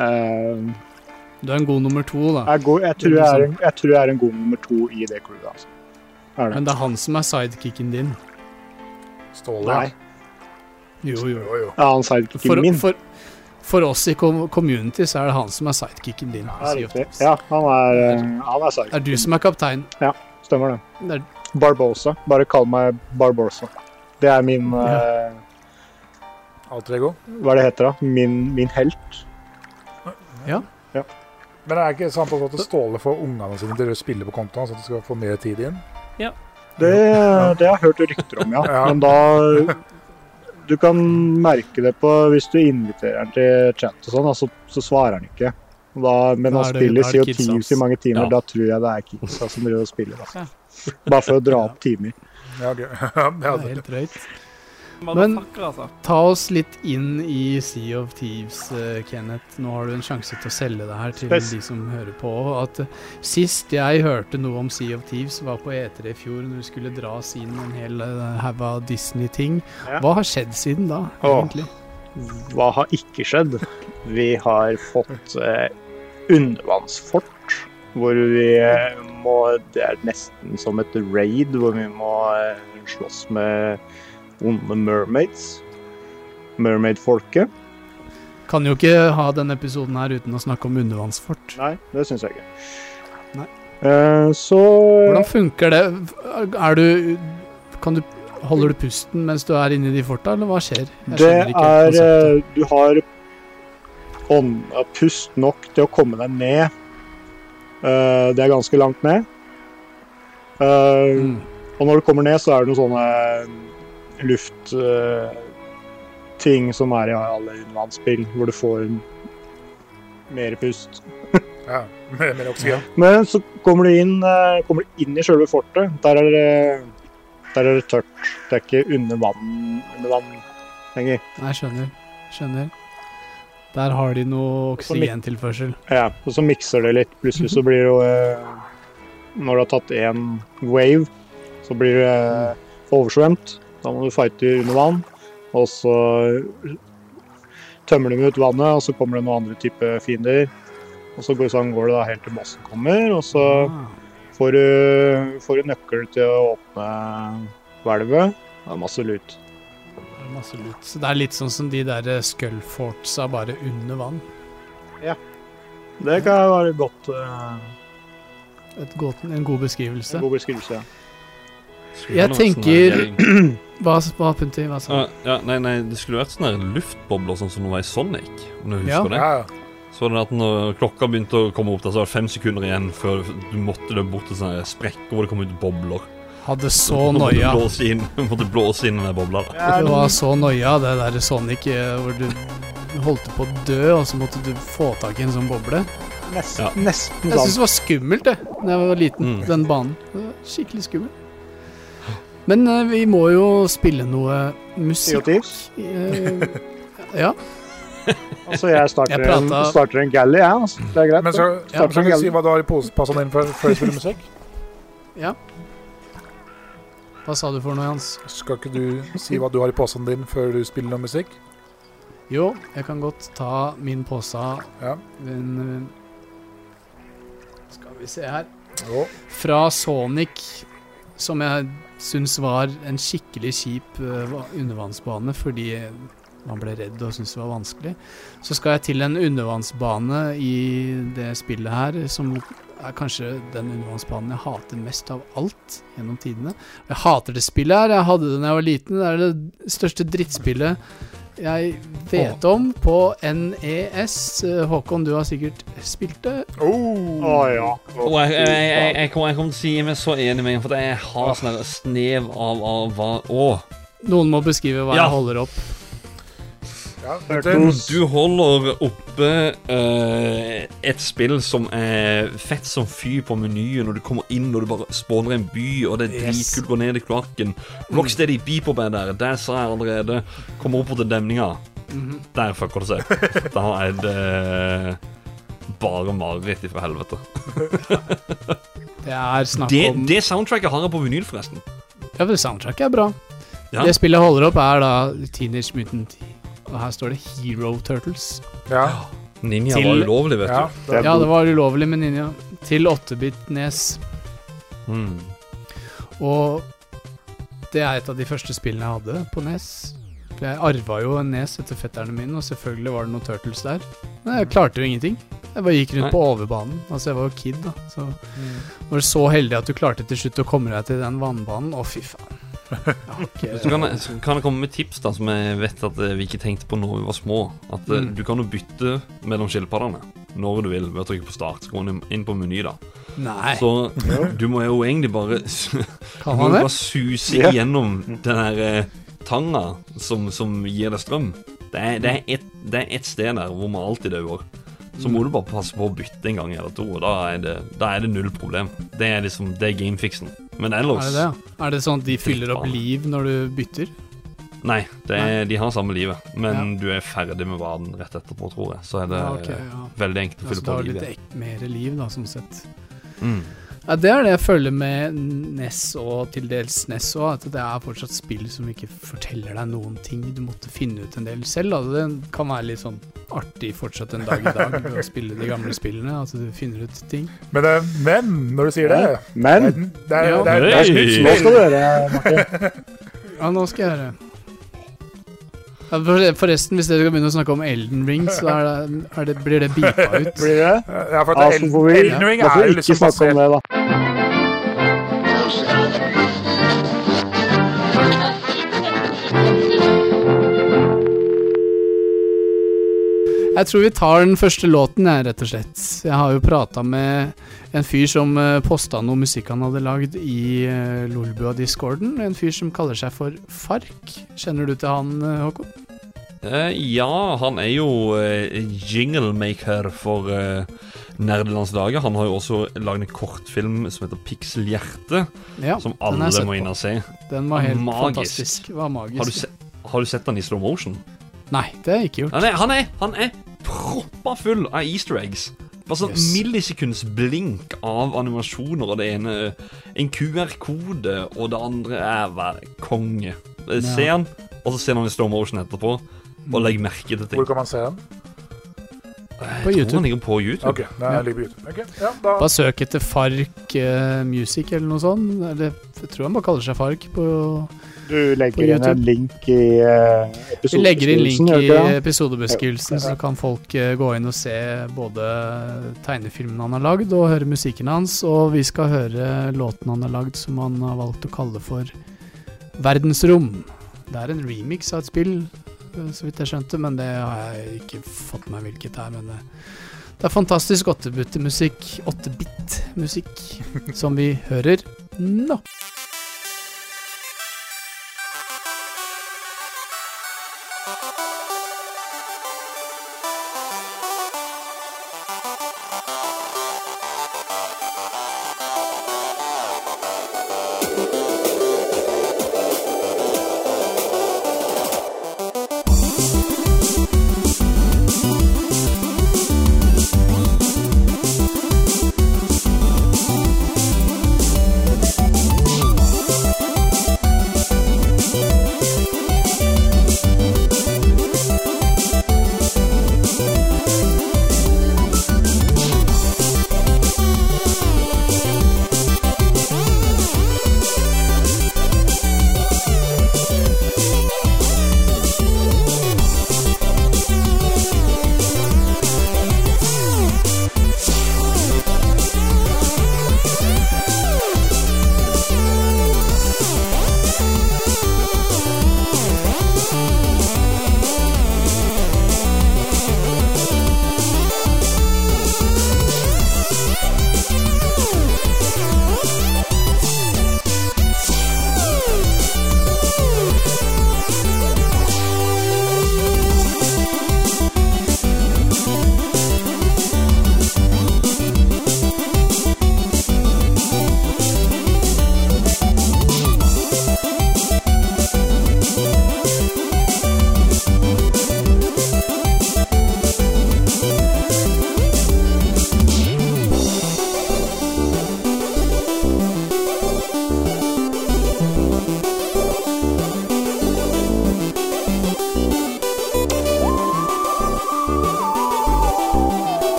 Du en god nummer 2, da. Jeg tror jeg en god nummer 2 i det crewet, altså. Men det han som sidkicken din. Ståle? Nei. Jo. Ja, han sidekicken min. For oss i community så det han som sidekicken din. Ja, han er sidekicken. Du som kaptein? Ja, stemmer det. Barbosa. Bare kall meg Barbosa. Det min... Alter ego? Hva det heter da? Min helt. Ja. Men det ikke sant at Ståle får ungene sine til å spille på kontoen, så at de skal få mer tid igjen? Ja. Det har jeg hørt rykter om, ja. Men da... Du kan merke det på hvis du inviterer han til chat og sånn, så svarer han ikke. Men han spiller Sea of Thieves i mange timer, da tror jeg det kidsa som driver og spiller. Altså. Bare for å dra opp timer. Ja, okay. Det er helt drøyt. Men ta oss litt inn i Sea of Thieves, Kenneth. Nå har du en sjanse til å selge det her til de som hører på. At sist jeg hørte noe om Sea of Thieves var på E3 i fjor, når du skulle dras inn en hel haug av Disney-ting. Hva har skjedd siden da, egentlig? Hva har ikke skjedd? Vi har fått undervannsfort, hvor vi må, det er nesten som et raid, hvor vi må slåss med onde mermaid-folket. Kan jo ikke ha denne episoden her uten å snakke om undervannsfort. Nei, det synes jeg ikke. Nei. Så... Hvordan funker det? Holder du pusten mens du er inne i de forta, eller hva skjer? Du har pust nok til å komme deg ned. Det er ganske langt ned. Og når du kommer ned, så er det noen sånne luftting som er i alle undervannsspill, hvor du får mer pust. Ja, mer oksygen. Men så kommer du inn i selve fortet. Der er det tørt. Det er ikke under vann lenger. Nei, skjønner. Der har de noe oksygentilførsel. Ja, og så mikser det litt. Plutselig så blir det når du har tatt en wave, så blir det oversvømt. Da må du fighte under vann, og så tømmer de ut vannet, og så kommer det noen andre type fiender. Og så går det da helt til bossen kommer, og så får du nøkkel til å åpne hvelvet. Det er masse lut. Så det er litt sånn som de der Skullfortsa, bare under vann. Ja. Det kan være godt. En god beskrivelse. En god beskrivelse, ja. Jeg tenker... Hva Punti? Hva sa du? Nei, det skulle vært sånne luftbobler sånn som det var i Sonic, om du husker det. Så var det at når klokka begynte å komme opp der, så var det 5 sekunder igjen før du måtte løpe bort til sånne sprekker hvor det kom ut bobler. Hadde så noia. Måtte blåse inn den bobla da. Det var så noia, det der Sonic, hvor du holdt på å dø, og så måtte du få tak i en sånn boble. Nesten sånn. Jeg synes det var skummelt det, da jeg var liten, den banen. Det var skikkelig skummelt. Men vi må jo spille noe musikk. Ja. Altså, jeg starter en galley, ja. Altså. Det er greit. Men skal du si hva du har i passen din før du spiller musikk? Ja. Hva sa du for noe, Jans? Skal ikke du si hva du har i passen din før du spiller noe musikk? Jo, jeg kan godt ta min påse. Ja. Skal vi se her. Fra Sonic, som jeg synes var en skikkelig kjip undervannsbane, fordi man ble redd og syntes det var vanskelig. Så skal jeg til en undervannsbane i det spillet her, som er kanskje den undervannsbanen jeg hater mest av alt gjennom tidene. Jeg hater det spillet her, jeg hadde det da jeg var liten, det er det største drittspillet jeg vet om på NES. Håkon, du har sikkert spilt det. Ja. Jeg kommer til å si meg så enig med meg, for jeg har sånn snev av hva... Noen må beskrive hva jeg holder opp. Du holder oppe et spill som er fett som fy på menyen, og du kommer inn og du bare spåner en by, og det er dritkult, går ned i kloakken. Rocksteady Beeper er der sa jeg allerede. Kommer opp på til demninga. Der fucker det seg. Da er det bare mareritt fra helvete. Det er snakk om... Det soundtracket har jeg på vinyl forresten. Ja, det soundtracket er bra. Det spillet jeg holder opp er da Teenage Mutant, og her står det Hero Turtles. Ja. Ninja var ulovlig, vet du. Ja, det var ulovlig med Ninja. Til 8-bit NES. Og det er et av de første spillene jeg hadde på NES. For jeg arvet jo en NES etter fetterne mine, og selvfølgelig var det noen Turtles der. Men jeg klarte jo ingenting. Jeg bare gikk rundt på overbanen. Altså, jeg var jo kid da. Så var det så heldig at du klarte til slutt å komme deg til den vannbanen. Å, fy faen. Så kan jeg komme med tips da, som jeg vet at vi ikke tenkte på når vi var små. At du kan jo bytte mellom skilpaddene når du vil ved å trykke på start. Så går du inn på meny da. Nei. Så du må jo egentlig bare suse igjennom den her tanga som gir deg strøm. Det er et sted der hvor man alltid døver. Så må du bare passe på å bytte en gang eller to, og da er det null problem. Det er gamefixen. Men ellers... Er det det? Er det sånn at de fyller opp liv når du bytter? Nei, de har samme livet, men du er ferdig med vaden rett etterpå, tror jeg. Så er det veldig enkelt å fylle på liv. Så da har litt mer liv, da, som sett. Ja, det er det jeg føler med NES og til dels NES også, at det er fortsatt spill som ikke forteller deg noen ting. Du måtte finne ut en del selv, altså det kan være litt sånn artig fortsatt en dag i dag å spille de gamle spillene, at du finner ut ting. Men når du sier det... Men? Det er snitt. Nå skal du høre, Martin. Ja, nå skal jeg høre. Ja, forresten, hvis dere skal begynne å snakke om Elden Ring, så blir det bipa ut. Blir det? Ja, for at Elden Ring er jo liksom basert. Om det, da. Jeg tror vi tar den første låten, rett og slett. Jeg har jo pratet med en fyr som postet noe musikk han hadde lagd i Lolbua-discorden. En fyr som kaller seg for Fark. Kjenner du til han, Håkon? Ja, han er jo jinglemaker for Nerdelandsdager. Han har jo også lagd en kortfilm som heter Pixelhjerte, som alle må inn og se. Den var helt fantastisk. Det var magisk. Har du sett den i slow motion? Nei, det har jeg ikke gjort. Han er proppa full av easter eggs. Bare sånn millisekunds blink av animasjoner, og det ene en QR-kode, og det andre er konge. Se han, og så ser han i slow motion etterpå, og legg merke til ting. Hvor kan man se han? På YouTube. Han ligger på YouTube. Ok, det ligger på YouTube. Okay, ja, da. Bare søk etter Fark Music eller noe sånt. Jeg tror han bare kaller seg Fark på Du legger inn en link i episodebeskrivelsen. Vi legger inn link i episodebeskrivelsen, så kan folk gå inn og se både tegnefilmen han har lagd, og høre musikken hans, og vi skal høre låten han har lagd, som han har valgt å kalle for Verdensrom. Det er en remix av et spill, så vidt jeg skjønte, men det har jeg ikke fått med hvilket her, men det er fantastisk 8-bit-musikk, 8-bit-musikk, som vi hører nå.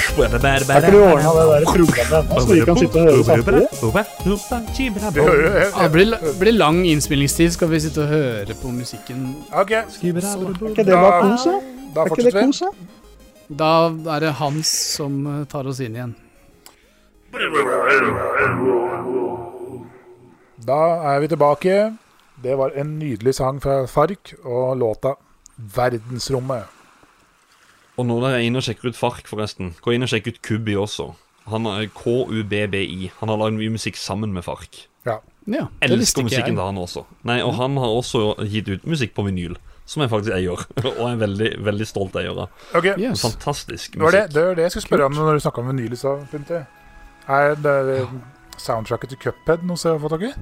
Har ikke du ordnet det der programmet ennå, så vi kan sitte og høre samtidig? Det blir lang innspillingstid, skal vi sitte og høre på musikken. Ok. Er ikke det bare kos, da? Da Er ikke det fortsetter vi. kos, da? Da er det Hans som tar oss inn igjen. Da er vi tilbake. Det var en nydelig sang fra Fark og låta Verdensrommet. Og nå der er jeg inne og sjekker ut Fark, forresten. Gå inn og sjekke ut Kubi også. Han er KUBBI. Han har laget mye musikk sammen med Fark. Ja. Ja, det Elsker musikken til han også. Nei, og han har også gitt ut musikk på vinyl, som jeg faktisk eier. Og er veldig, veldig stolt eier av. Ok, Yes. Fantastisk det var musikk. det jeg skulle spørre om når du snakket om vinyl i stad, Punti. Er det soundtracket til Cuphead noe som jeg har fått tak i?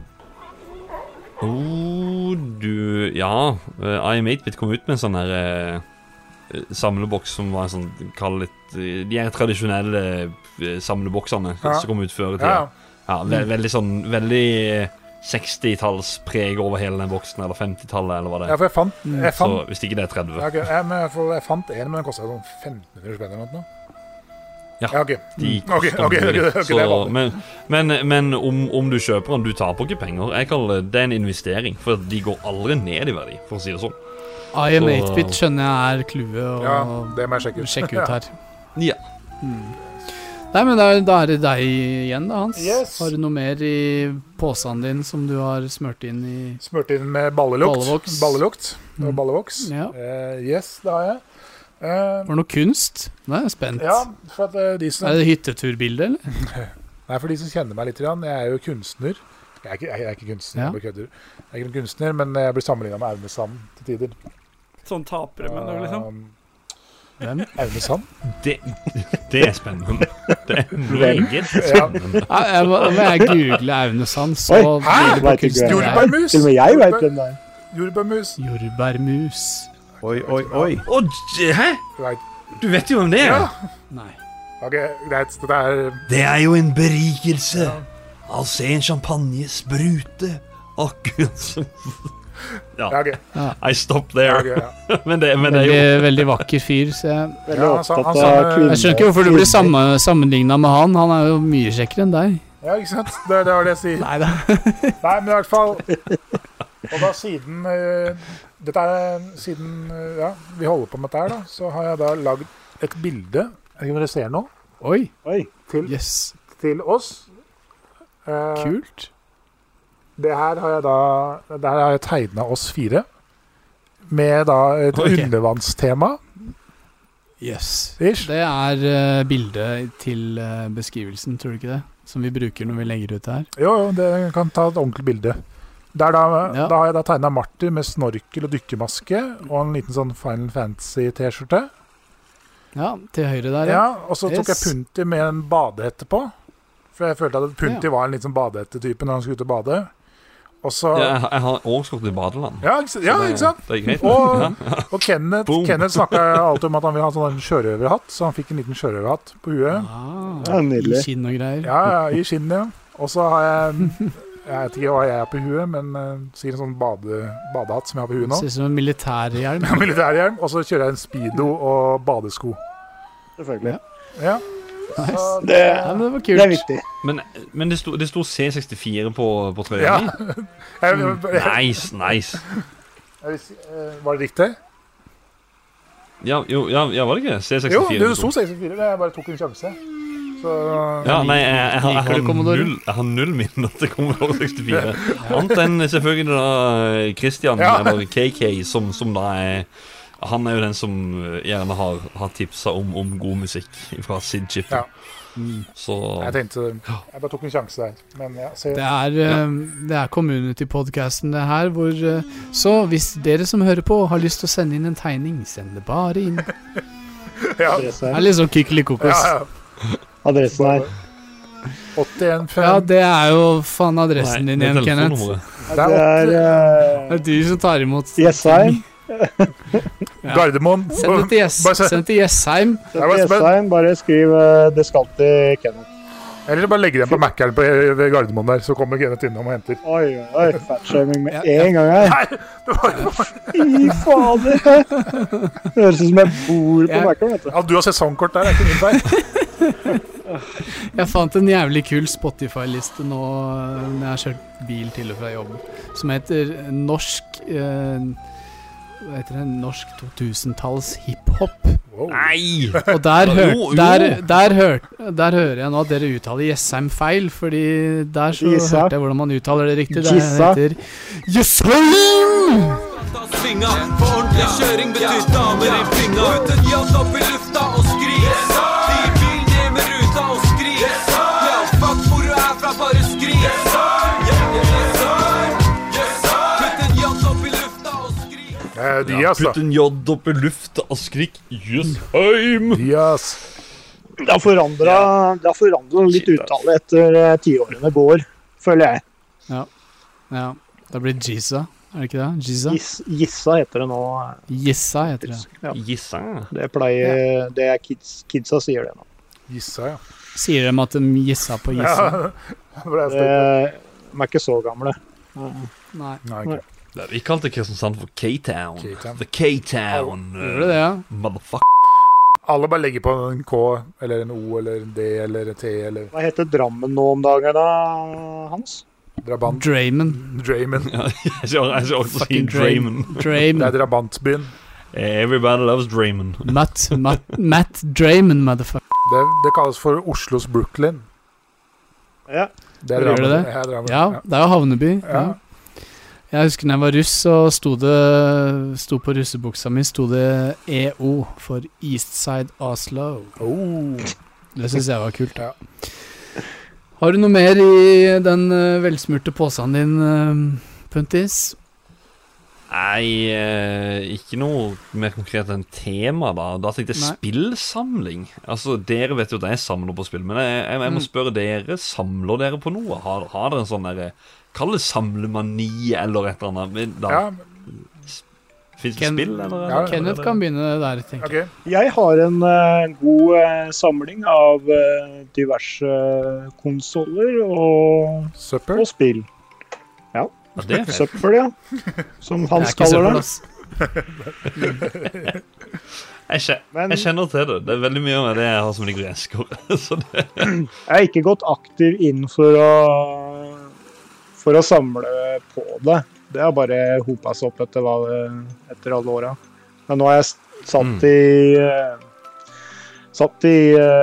Ja. I Am 8-Bit kom ut med en sånn her samleboks som var sånn, kall litt de er tradisjonelle samleboksene som kom ut før i tida. Ja, veldig sånn, veldig 60-talls preg over hele den boksen, eller 50-tallet, eller hva det er. Ja, for jeg fant Så hvis ikke det er 30. ja, okay. Men jeg fant en, men den kostet sånn 1500 spenn eller noe. Ja, Ja, ok. de Ok, koster ok, mye. ok, det er vanlig. Men om du kjøper den, du taper ikke penger. Jeg kaller det en investering, for de går aldri ned i verdi, for å si det sånn. I Am 8-Bit skjønner jeg er clouet Ja, å det må jeg sjekke ut her. Ja. Nei, men da er det deg igjen da, Hans. Yes. Har du noe mer i posen din som du har smørt inn i? Smørt inn med ballelukt. Ballevoks. Ballelukt og ballevoks. Ja. Yes, det har jeg. Var det noe kunst? Nå er jeg spent. Ja, for at de som... Er det hytteturbilde, eller? Nei, for de som kjenner meg litt, jeg er jo kunstner. Jeg er ikke kunstner, Ja. jeg bare kødder. Jeg er ikke noen kunstner, men jeg blir sammenlignet med Aune Sand til tider. Sånn tapere, men det liksom. Hvem? Aune Sand? Det er spennende. Det er meget spennende. Ja, må jeg google Aune Sand, så Oi, blir det på vet ikke. kunstner. Jordbærmus! Til og med jeg vet hvem det er. Jordbærmus. Jordbærmus. Oi. Hæ? Right. Du vet jo om det er. Ja. Nei. Ok, greit. Det er... Det er jo en berikelse. Å se en champagne sprute. Akkurat som... Ja, ok. I stop there. Ja, ok, ja. men det er jo... Veldig vakker fyr, så jeg... Veldig Ja, opptatt han sa- av kvinner. Jeg skjønner ikke hvorfor du blir sammenlignet med han. Han er jo mye kjekkere enn deg. Ja, ikke sant? Det var det jeg sier. Neida. Nei, men i hvert fall... Og da siden... ja, vi holder på med dette her da, så har jeg da lagd et bilde. Jeg vet ikke om dere ser noe. Oi, Til, til oss. kult. Det her har jeg tegnet oss 4. Med da et undervannstema. Yes. Ish. Det er bildet til beskrivelsen, tror du ikke det? Som vi bruker når vi legger ut det her. Jo, det kan ta et ordentlig bilde. Da har jeg da tegnet Martin med snorkel og dykkermaske, og en liten sånn Final Fantasy-t-skjorte. Ja, til høyre der, Ja, og så tok jeg Punti med en badehette på. For jeg følte at Punti var en litt sånn badehette-type når han skulle ut og bade. Og så... Ja, jeg har også gått i badeland. Ja, ikke sant? Det er greit. Og Kenneth snakket alltid om at han ville ha sånn sjørøverhatt, så han fikk en liten sjørøverhatt på huet. Ja, nydelig. I skinn og greier. Ja, i skinn, ja. Og så har jeg... Jeg vet ikke hva jeg har på huet, men sier en sånn badehatt som jeg har på huet nå. Ser ut som en militærhjelm. Ja, militærhjelm. Og så kjører jeg en speedo og badesko. Selvfølgelig. Ja. Nice. Det var kult. Det er viktig. Men det sto C64 på trøya Ja. mi. Nice. Var det riktig? Ja, var det ikke C64? Jo, det sto 64. Jeg bare tok en sjanse. Så, ja, nei, jeg har null minner til Commodore 64. Annet enn selvfølgelig da Christian, eller KK, som da er... Han er jo den som gjerne har tipset om god musikk fra Sid Chip. Ja. Så... Jeg tenkte, jeg bare tok en sjanse der. Men ja, det er community-podcasten det her, hvor... Så hvis dere som hører på har lyst til å sende inn en tegning, send det bare inn. Ja. Det er litt sånn kykelikokos. Ja. Adressen her 81,5. Ja, det er jo faen adressen din igjen, Kenneth. Det er du som tar imot Jessheim. Gardermoen. Send det til Jessheim. Bare skriv det skal til Kenneth. Eller bare legge den på Mac-eren ved Gardermoen der, så kommer Kenneth innom og henter. Oi, fatshaming med en gang her. Nei, det var jo Fy fader. Det høres ut som jeg bor på Mac-eren, vet du. Ja, du har sesongkort der, det er ikke min feil. Jeg fant en jævlig kul Spotify-liste nå når jeg har kjørt bil til og fra jobb, som heter Norsk hva heter det? Norsk 2000-talls hiphop. Wow. Nei! Og der hører jeg nå at dere uttaler Jessheim feil, fordi der så hørte jeg hvordan man uttaler det riktig. Det heter Jessheim! Svinga, for ordentlig kjøring betyr damer i pinga. Ut en jant opp i lufta og skrik. De bil ned med ruta og skrik. Ja, fuck hvor du fra, bare skrik. Putt en jant opp i lufta og skrik. Putt en jant opp i lufta og skrik. Jessheim! Yes. Det har forandret litt uttale etter 10-årene går, føler jeg. Ja, det blir Giza. Er det ikke det? Giza? Gissa heter det nå. Gissa heter det. Ja. Gissa? Det er kidsa sier det nå. Gissa, ja. Sier de at de gissa på Gissa? De er ikke så gamle. Nei. Okay. Vi kalte Kristiansand for K-Town. The K-Town. Gjør det det, ja? Motherfucker. Alle bare legger på en K, eller en O, eller en D, eller en T, eller... Hva heter Drammen nå om dagen da, Hans? Drabant. Drayman. Ja, jeg skal også si Drayman. Det er Drabantbyen. Everybody loves Drayman. Matt Drayman, motherfucker. Det kalles for Oslos Brooklyn. Ja. Det er Drammen. Det? Ja, det er jo havneby. Ja. Jeg husker når jeg var russ, så sto på russebuksa mi, sto det EO for Eastside Oslo. Det synes jeg var kult. Ja. Har du noe mer i den velsmurte påsen din, Puntis? Nei, ikke noe mer konkret enn tema da. Da tenkte jeg spillsamling. Altså, dere vet jo at jeg samler på spill, men jeg må spørre dere, samler dere på noe? Har dere en sånn der, kall det samlemani eller et eller annet? Da, finnes det spill, eller? Ja, Kenneth kan begynne der, tenker jeg. Jeg har en god samling av diverse konsoler og spill. Ja, søppel, ja. Som Hans kaller det. Jeg kjenner til det. Det er veldig mye av det jeg har som ligger i esker. Jeg har ikke gått aktiv inn for å samle på det. Det har bare hopet seg opp etter alle årene. Men nå har jeg satt i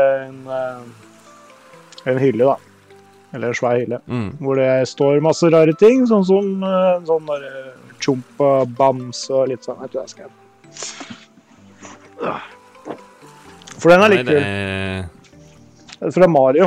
en hylle da. Eller en svær hylle. Hvor det står masse rare ting, sånn som sånn der chompa, bams og litt sånn. Jeg tror jeg skal... For den er litt kul. Det er fra Mario.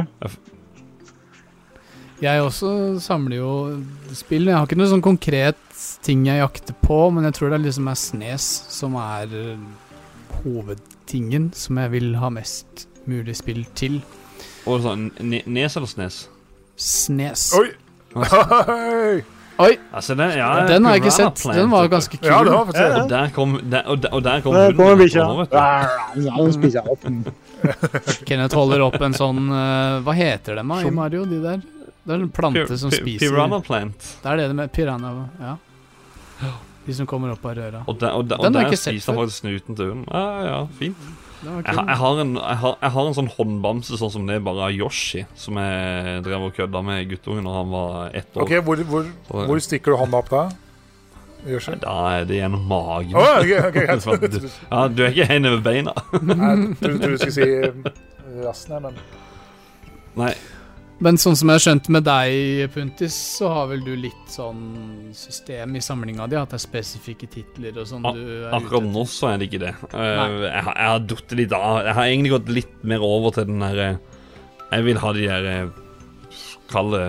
Jeg også samler jo spill. Jeg har ikke noe sånn konkret ting jeg jakter på, men jeg tror det liksom er SNES som er hovedtingen som jeg vil ha mest mulig spill til. Og sånn, Nes eller SNES? SNES. Oi! Oi! Altså, den har jeg ikke sett. Den var ganske kul. Ja, det var faktisk. Og der kom bikkja. Den spiser jeg opp. Kenneth holder opp en sånn, hva heter dem i Mario, de der? Det er en plante som spiser. Piranha plant. Det er det med piranha, ja. De som kommer opp av røra. Og der spiser faktisk snuten til hunden. Ja, fint. Jeg har en sånn håndbamse sånn som det bare av Yoshi, som jeg drev og kødda med guttungen når han var 1 år. Ok, hvor stikker du hånda opp da? Yoshi? Da er det gjennom magen. Ok. Ja, du er ikke henne ved beina. Jeg tror du skulle si rassen, men... Nei. Men sånn som jeg har skjønt med deg, Puntis, så har vel du litt sånn system i samlinga di, at det er spesifikke titler og sånn du er akkurat nå så er det ikke det. Jeg har duttet litt av. Jeg har egentlig gått litt mer over til den der jeg vil ha de der kalle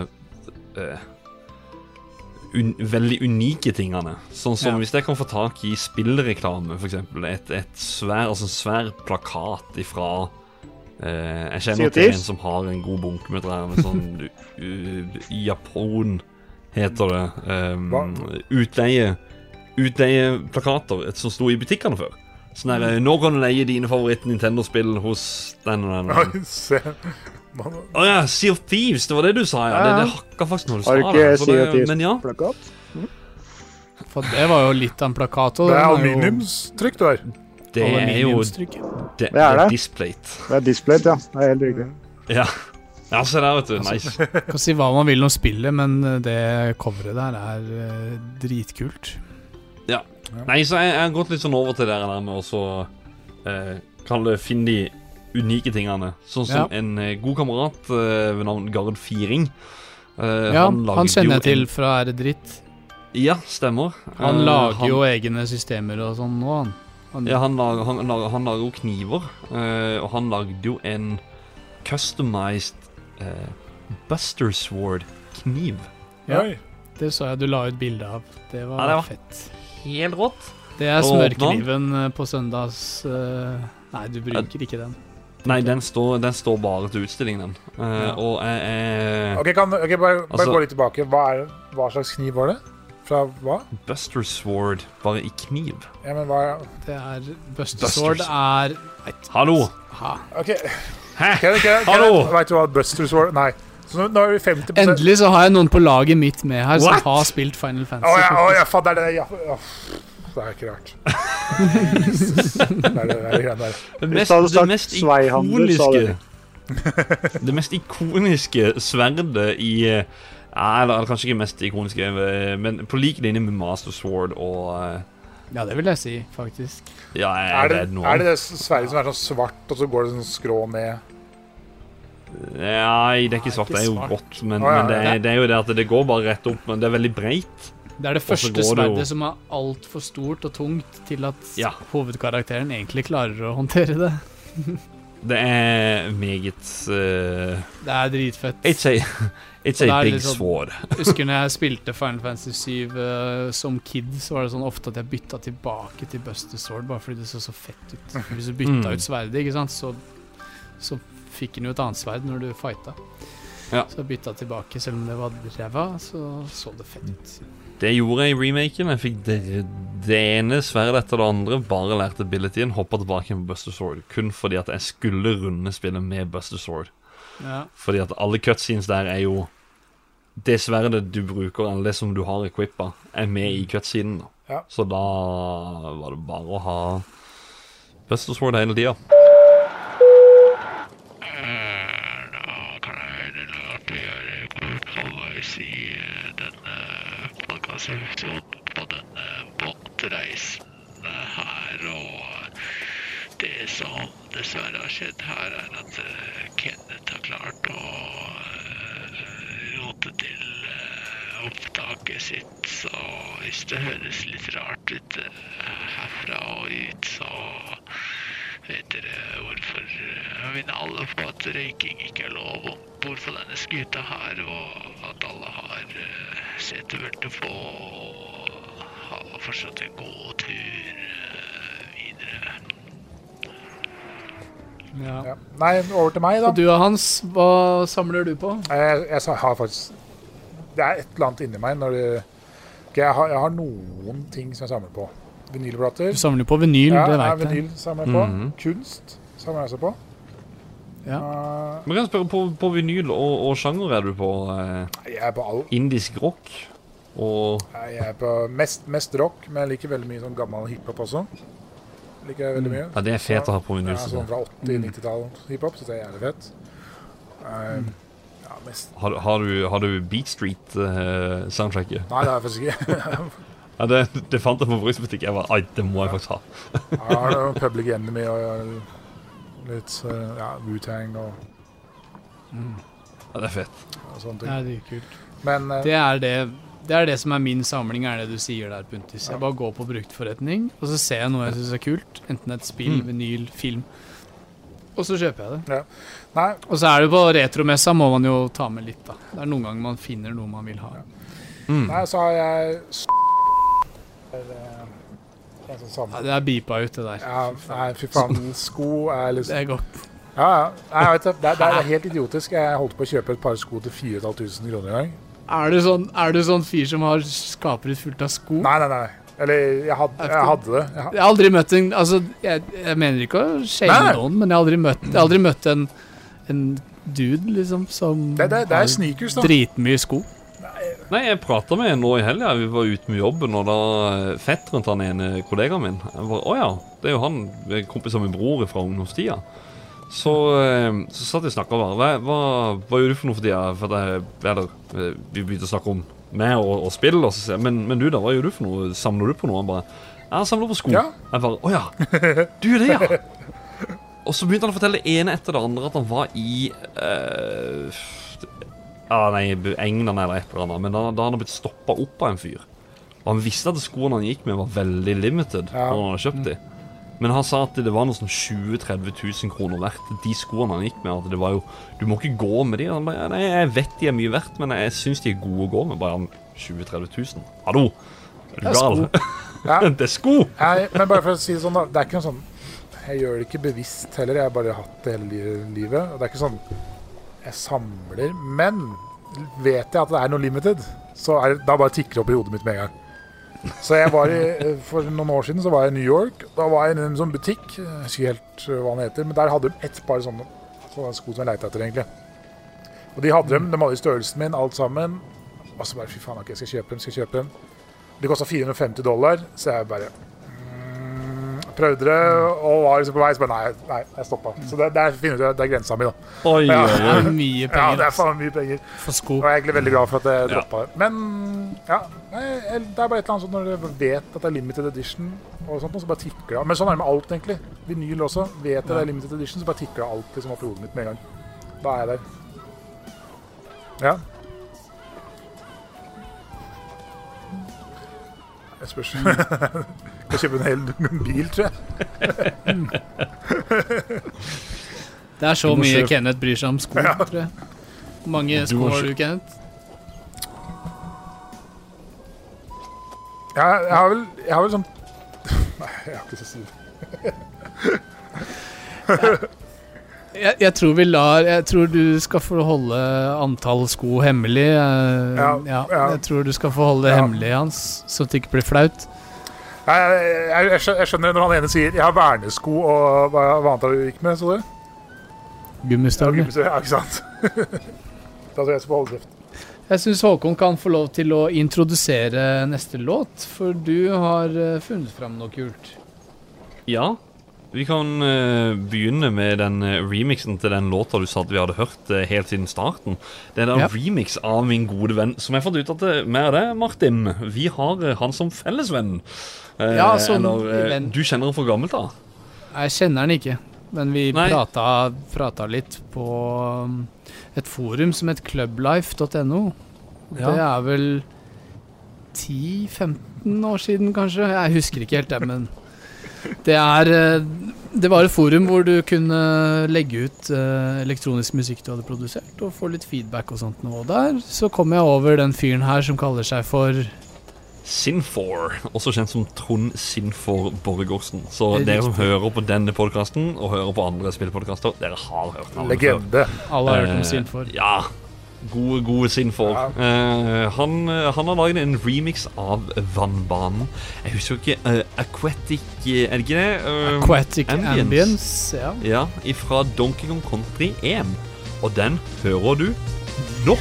veldig unike tingene. Sånn som hvis jeg kan få tak i spillreklame, for eksempel, et svær plakat ifra jeg kjenner til en som har en god bunke med sånn Japon heter det utleieplakater som sto i butikkene før. Sånn der, nå kan du leie dine favoritt Nintendo-spill hos den og den. Åja, Sea of Thieves, det var det du sa, ja. Det hakka faktisk når du sa det. Har du ikke Sea of Thieves-plakat? For det var jo litt av en plakat. Det er aluminiumstrykk du har. Det er jo det er Displate. Det er Displate, ja. Det er helt riktig. Ja, se der, vet du. Nice. Jeg kan si hva man vil om spillet, men det coveret der er dritkult. Ja. Nei, så jeg har gått litt sånn over til det der med også finne de unike tingene. Sånn som en god kamerat ved navn Gard Firing. Han kjenner jeg til fra R-Dritt. Ja, stemmer. Han lager jo egne systemer og sånn nå, han. Ja, han lager jo kniver. Og han lagde jo en customized Buster Sword kniv. Ja, det så jeg du la ut bilde av. Det var fett. Helt rått. Det er smørkniven på søndags... Nei, du bruker ikke den. Nei, den står bare til utstillingen. Og Ok, bare gå litt tilbake. Hva slags kniv var det? Fra hva? Buster Sword, bare i kniv. Ja, men hva det er... Buster Sword er... Hallo! Ok. Hæ? Hallo! Vet du hva Buster Sword... Nei. Så nå er vi 50%. Endelig så har jeg noen på laget mitt med her som har spilt Final Fantasy. Ja, faen, det er det. Det er ikke rart. Det mest ikoniske sverdet i eller kanskje ikke mest ikoniske, men på like linje med Master Sword og ja, det vil jeg si, faktisk. Ja, er det sverdet som er sånn svart, og så går det sånn skrå ned? Nei, det er ikke svart, det er jo grått, men det er jo det at det går bare rett opp, men det er veldig breit. Det er det første sverdet som er alt for stort og tungt til at hovedkarakteren egentlig klarer å håndtere det. Det er meget det er dritfett. It's a big sword. Jeg husker når jeg spilte Final Fantasy 7 som kid, så var det sånn ofte at jeg bytta tilbake til Buster Sword bare fordi det så fett ut. Hvis du bytta ut sverdet, ikke sant, så fikk han jo et annet sverd når du fighta. Så jeg bytta tilbake, selv om det var ræva, så det fett ut. Det gjorde jeg i remaken. Jeg fikk det ene sverdet etter det andre, bare lærte abilityen, hoppet tilbake på Buster Sword, kun fordi at jeg skulle runde spillet med Buster Sword. Fordi at alle cutscenes der er jo det sverdet du bruker, eller det som du har equippa, er med i cutscenen. Så da var det bare å ha Buster Sword hele tiden. På denne båtreisen her, og det som dessverre har skjedd her er at Kenneth har klart å rote til opptaket sitt, så hvis det høres litt rart ut herfra og ut, så vet dere hvorfor vi alle på at røyking ikke er lov ombord på denne skuta her, og at alle har setebelte på og har fortsatt en god tur videre. Nei, over til meg da. Og du og Hans, hva samler du på? Jeg har faktisk... Det er et eller annet inni meg når det... Jeg har noen ting som jeg samler på. Vinylplater. Du samler på vinyl, det vet jeg. Ja, vinyl samler jeg på. Kunst samler jeg også på. Men kan jeg spørre, på vinyl og sjanger er du på? Jeg er på all... Indisk rock? Og... Jeg er på mest rock, men jeg liker veldig mye sånn gammel hiphop også. Liker jeg veldig mye. Ja, det er fet å ha på vinyl. Ja, sånn fra 80-90-tall hiphop, så det er jævlig fett. Har du Beat Street soundtracket? Nei, det har jeg faktisk ikke. Ja, det fant jeg på bruksbutikk. Jeg var, det må jeg faktisk ha. Jeg har noe Public Enemy og litt Wu-Tang og... Ja, det er fett. Det er kult. Men, det er det som er min samling, er det du sier der, Puntis. Jeg bare går på bruktforretning, og så ser jeg noe jeg synes er kult. Enten et spill, vinyl, film. Og så kjøper jeg det. Nei. Og så er det på retromessa, må man jo ta med litt da. Det er noen ganger man finner noe man vil ha. Nei, så har jeg... det er beepa ut det der. Nei, fy faen, sko er liksom... Det er godt. Ja, jeg vet det. Det er helt idiotisk. Jeg holdt på å kjøpe et par sko til 4.500 kroner i gang. Er du sånn fyr som har skapet fullt av sko? Nei. Eller, jeg hadde det. Jeg har aldri møtt en... Altså, jeg mener ikke å shame noen, men jeg har aldri møtt en dude, liksom, som det er sneakers, da. Dritmye sko. Nei, jeg pratet med henne nå i helgen. Vi var ute med jobben, og da fetteren til den ene kollegaen min. Jeg var, åja, det jo han, kompis av min bror fra ungdomstida. Så satt jeg og snakket bare, hva gjør du for noe for tida? For vi begynte å snakke om meg og spill, og så sier jeg, men du da, hva gjør du for noe? Samler du på noe? Han bare, jeg samler på sko. Ja. Jeg bare, åja, du det ja! Og så begynte han å fortelle det ene etter det andre at han var i England eller et eller annet, men da han hadde blitt stoppet opp av en fyr. Og han visste at skoene han gikk med var veldig limited når han hadde kjøpt de. Men han sa at det var noe sånn 20-30 000 kroner verdt, de skoene han gikk med, at det var jo, du må ikke gå med de. Han bare, nei, jeg vet de er mye verdt, men jeg synes de er gode å gå med, bare 20-30 000. Hallo, er du gal? Ja. Det er sko! Nei, men bare for å si det sånn, det er ikke noe sånn, jeg gjør det ikke bevisst heller, jeg har bare hatt det hele livet, og det er ikke sånn, jeg samler, men vet jeg at det er noe limited, så da bare tikker det opp i hodet mitt med en gang. Så jeg var for noen år siden så var jeg i New York, da var jeg i en sånn butikk, jeg husker helt hva den heter, men der hadde de et par sånne sko som jeg lette etter egentlig. Og de hadde i størrelsen min, alt sammen, og så bare, fy faen, ok, jeg skal kjøpe dem. Det kostet $450, så jeg bare prøvde det, og var liksom på vei, så bare, nei, jeg stoppet. Så det er grensa mi da. Oi, det er mye penger. Ja, det er faen mye penger. For sko. Og jeg er egentlig veldig glad for at jeg droppet det. Men, ja, det er bare et eller annet sånn når du vet at det er limited edition, og sånt, så bare tikker det. Men sånn er det med alt egentlig. Vinyl også, vet jeg det er limited edition, så bare tikker det alt liksom opp i hodet mitt med en gang. Da er jeg der. Ja. Jeg spørs. Jeg kjøper en hel bil, tror jeg. Det er så mye Kenneth bryr seg om sko, tror jeg. Hvor mange sko har du, Kenneth? Jeg har vel sånn... Nei, jeg har ikke så Jeg tror du skal få holde antall sko hemmelig. Jeg tror du skal få holde det hemmelig, Hans, så det ikke blir flaut. Jeg skjønner når han ene sier jeg har vernesko, og hva annet har du gikk med, så du? Gummistøvler. Ja, ikke sant. Da tror jeg skal få holde drift. Jeg synes Håkon kan få lov til å introdusere neste låt, for du har funnet frem noe kult. Ja, vi kan begynne med den remixen til den låta du sa at vi hadde hørt helt siden starten. Det er en remix av min gode venn, som jeg har fått ut at med det, Martin. Vi har han som fellesvenn. Du kjenner han for gammelt da? Jeg kjenner han ikke, men vi prata litt på et forum som heter clublife.no. Det er vel 10-15 år siden kanskje, jeg husker ikke helt det, men det var et forum hvor du kunne legge ut elektronisk musikk du hadde produsert, og få litt feedback og sånt nå. Og der så kom jeg over den fyren her som kaller seg for Sinfor, også kjent som Trond Sinfor Borgårdsen. Så dere som hører på denne podcasten og hører på andre spillpodcaster, dere har hørt navnet legende. Før. Alle har hørt om Sinfor. Ja, gode Sinfor. Han har laget en remix av Vannbanen. Jeg husker ikke, Aquatic, er det ikke det? Aquatic Ambience, ja. Ja, fra Donkey Kong Country 1. Og den hører du nå.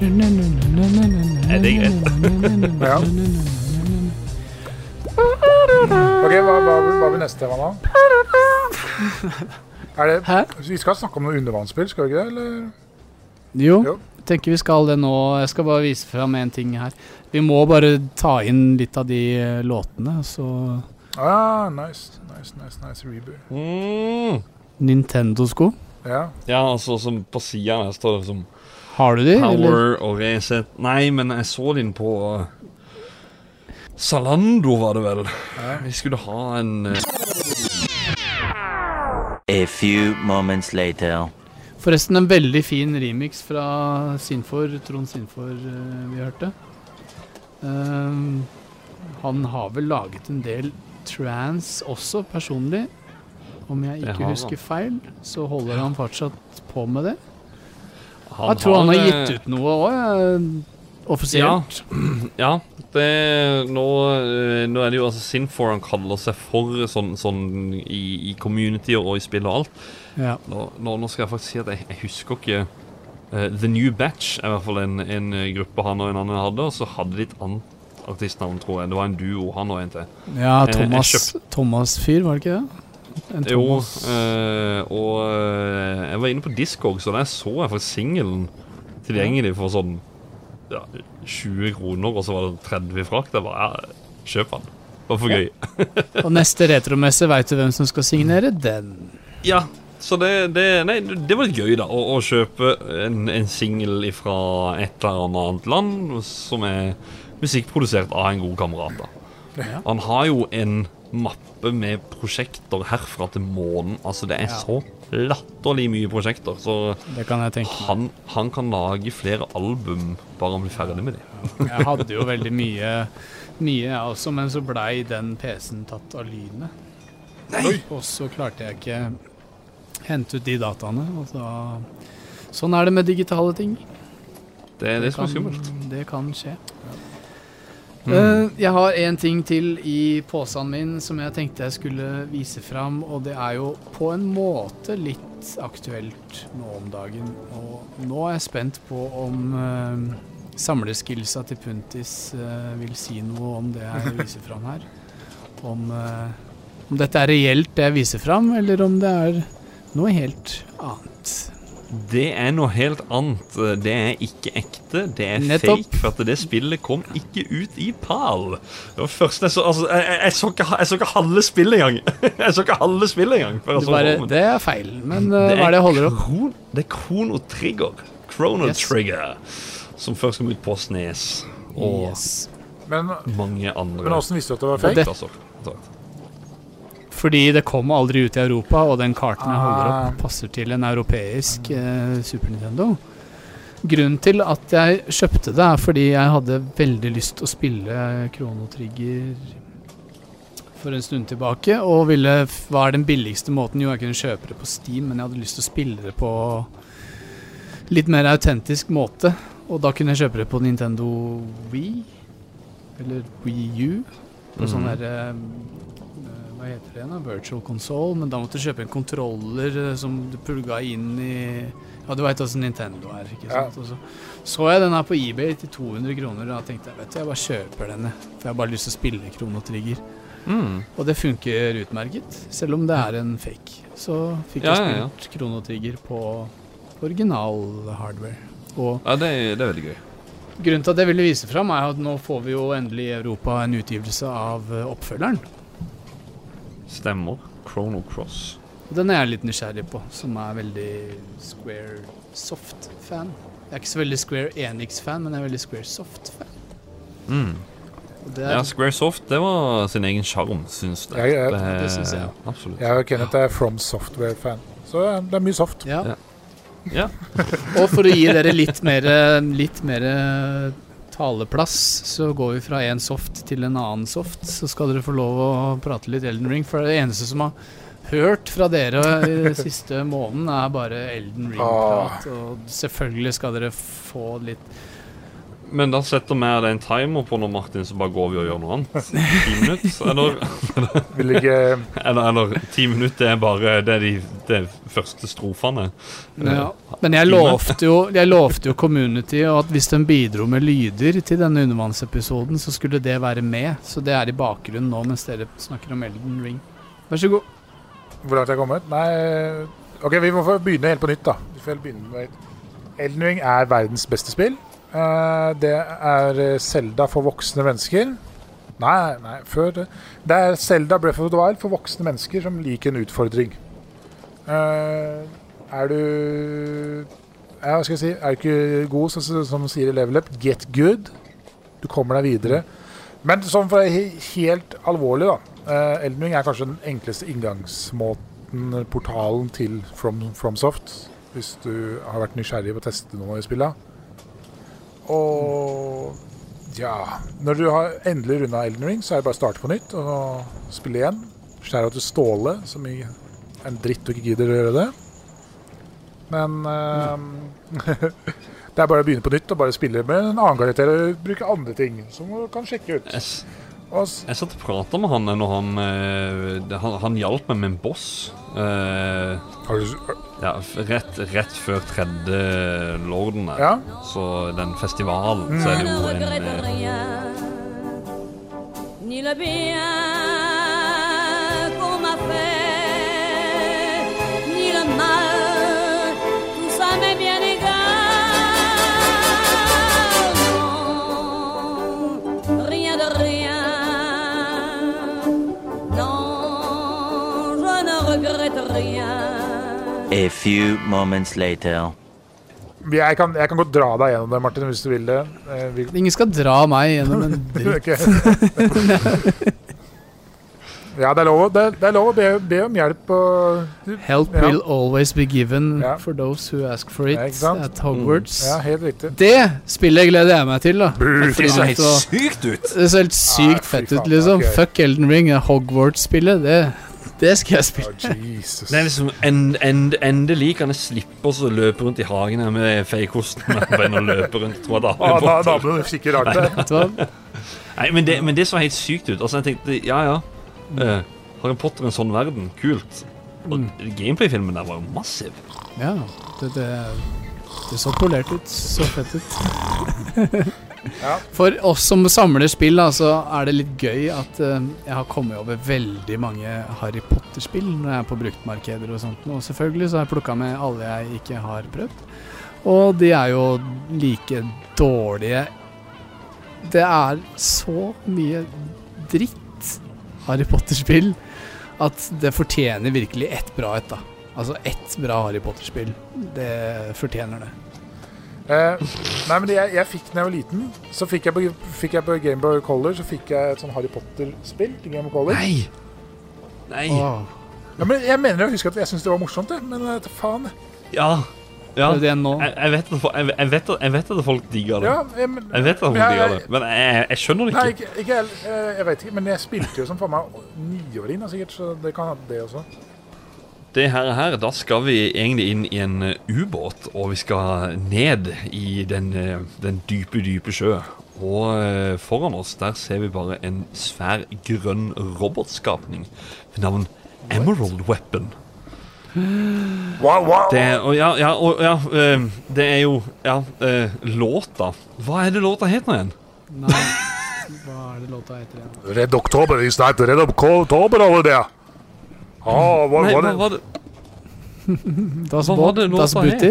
Er det greit? Ja. Ok, hva blir neste tema da? Vi skal snakke om noe undervannsspill, skal vi ikke det? Eller? Jo, jeg tenker vi skal det nå. Jeg skal bare vise frem en ting her. Vi må bare ta inn litt av de låtene, så... Nice reboot. Nintendo-sko. Ja, altså som på siden her står det som har du de, Power eller? Og Reset. Nei, men jeg så den på Zalando var det vel. Vi skulle ha en A few moments later. Forresten en veldig fin remix fra Trond Sinfor vi hørte. Han har vel laget en del trance også personlig. Om jeg ikke husker feil, så holder han fortsatt på med det. Jeg tror han har gitt ut noe også, offisielt. Ja, nå er det jo altså Sinfor han kaller seg for sånn i community og i spill og alt. Ja. Nå skal jeg faktisk si at jeg husker ikke The New Batch er i hvert fall en gruppe han og en annen hadde, og så hadde de et annet artistnavn, tror jeg. Det var en duo, han og en til. Ja, Thomas Fyr, var det ikke det? Jo, og jeg var inne på Discog, så der så jeg faktisk singlen tilgjengelig for sånn 20 kroner, og så var det 30 i frakt. Jeg bare, kjøp den. Det var for gøy. Og neste retromesse, vet du hvem som skal signere den? Ja, så det var litt gøy da, å kjøpe en single fra et eller annet land, som er musikkprodusert av en god kamerat da. Ja. Han har jo en mappe med prosjekter herfra til månen. Altså det er så latterlig mye prosjekter, så det kan jeg tenke. Han kan lage flere album bare han blir ferdig med det. Jeg hadde jo veldig mye jeg også, men så blei den PC-en tatt av lynet. Og så klarte jeg ikke hente ut de dataene, og sånn er det med digitale ting. Det er det som er skummelt. Det kan skje. Jeg har en ting til i posen min som jeg tenkte jeg skulle vise fram, og det er jo på en måte litt aktuelt nå om dagen. Og nå er jeg spent på om samleskillsa til Puntis vil si noe om det jeg viser fram her. Om dette er reelt det jeg viser fram, eller om det er noe helt annet. Det er noe helt annet. Det er ikke ekte. Det er fake, for at det spillet kom ikke ut i PAL. Det var først jeg så ikke halve spillet engang. Det er feil, men hva er det jeg holder opp? Det er Chrono Trigger, som først kom ut på SNES. Og mange andre. Men hvordan visste du at det var fake? Fordi det kom aldri ut i Europa, og den karten jeg holder opp passer til en europeisk Super Nintendo. Grunnen til at jeg kjøpte det er fordi jeg hadde veldig lyst til å spille Chrono Trigger for en stund tilbake, og hva er den billigste måten? Jo, jeg kunne kjøpe det på Steam, men jeg hadde lyst til å spille det på litt mer autentisk måte, og da kunne jeg kjøpe det på Nintendo Wii, eller Wii U, på sånn der... hva heter det da? Virtual Console, men da måtte du kjøpe en kontroller som du plugga inn i... Ja, du vet også Nintendo er, ikke sant? Og så jeg den her på eBay til 200 kroner, og da tenkte jeg, jeg bare kjøper denne, for jeg har bare lyst til å spille Chrono Trigger. Og det funker utmerket, selv om det er en fake. Så fikk jeg spilt Chrono Trigger på original hardware. Og det er veldig gøy. Grunnen til at jeg ville vise frem er at nå får vi jo endelig i Europa en utgivelse av oppfølgeren. Stemmer. Chrono Cross. Den er jeg litt nysgjerrig på, som er veldig Square Soft-fan. Jeg er ikke så veldig Square Enix-fan, men jeg er veldig Square Soft-fan. Ja, Square Soft, det var sin egen charm, synes jeg. Det synes jeg. Absolutt. Jeg og Kenneth er From Software-fan, så det er mye soft. Ja. Og for å gi dere litt mer taleplass, så går vi fra en soft til en annen soft, så skal dere få lov å prate litt Elden Ring, for det eneste som har hørt fra dere i siste måneden er bare Elden Ring-prat, og selvfølgelig skal dere få litt Men da setter vi det en timer på når Martin, så bare går vi og gjør noe annet. 10 minutter, eller 10 minutter bare de første strofene. Ja. Men jeg lovte jo Community at hvis de bidro med lyder til denne undervannsepisoden, så skulle det være med. Så det i bakgrunnen nå mens dere snakker om Elden Ring. Vær så god. Hvor langt jeg kommet? Nei, ok, vi må få begynne helt på nytt da. Elden Ring verdens beste spill. Det Zelda for voksne mennesker. Nei, før det. Det Zelda Breath of the Wild for voksne mennesker som liker en utfordring. Du hva skal jeg si, du ikke god, som sier i Level Up, get good. Du kommer deg videre. Men sånn for helt alvorlig da. Elden Ring kanskje den enkleste inngangsmåten, portalen til FromSoft, hvis du har vært nysgjerrig på å teste noe i spillet. Og ja, når du har endelig rundet Elden Ring, så det bare å starte på nytt og spille igjen. Skjære til Ståle, som en dritt du ikke gidder å gjøre det. Men det bare å begynne på nytt og bare spille med en annen karakter og bruke andre ting som du kan sjekke ut. Jeg satt og pratet med han når han hjalp meg med en boss. Ja, rett før tredje lorden der. Ja. Så den festivalen, så det jo Ni le bien qu'on m'a fait, ni le mal, tout ça m'est bien égal. Non, rien de rien. Non, je ne regrette rien. A few moments later. Jeg kan godt dra deg gjennom det, Martin, hvis du vil det. Ingen skal dra meg gjennom en dritt. Ja, det lov å be om hjelp. Help will always be given for those who ask for it at Hogwarts. Ja, helt riktig. Det spillet gleder jeg meg til, da. Det ser helt sykt ut. Det ser helt sykt fett ut, liksom. Okay. Fuck Elden Ring, Hogwarts-spillet, det skal jeg spille. Det liksom endelig kan jeg slippe oss å løpe rundt i hagen her med feikosten og løpe rundt. Da ble det sikkert rart det. Nei, men det så helt sykt ut. Altså jeg tenkte, Harry Potter en sånn verden, kult. Og gameplay-filmen der var jo massiv. Ja, det så polert ut, så fett ut. For oss som samler spill, så det litt gøy at jeg har kommet over veldig mange Harry Potter-spill når jeg på bruktmarkeder og sånt. Og selvfølgelig så har jeg plukket med alle jeg ikke har prøvd. Og de jo like dårlige. Det så mye dritt Harry Potter-spill at det fortjener virkelig ett bra et da. Altså ett bra Harry Potter-spill. Det fortjener det. Nei, men jeg fikk når jeg var liten, så fikk jeg på Game Boy Color, så fikk jeg et sånn Harry Potter-spill til Game Boy Color. Nei. Ja, men jeg mener å huske at jeg synes det var morsomt det, men faen. Ja. Det nå. Jeg vet at folk digger det. Ja, jeg vet at folk digger det, men jeg skjønner det ikke. Nei, jeg vet ikke, men jeg spilte jo som for meg 9-åring sikkert, så det kan ha det også. Det her, da skal vi egentlig inn i en ubåt, og vi skal ned i den dype sjø. Og foran oss, der ser vi bare en svær grønn robotskapning ved navn Emerald Weapon. Wow. Det jo låta. Hva det låta heter nå igjen? Nei, hva det låta heter igjen? Red Oktober, i snart Red Oktober over det. Hva var det? Das Booty?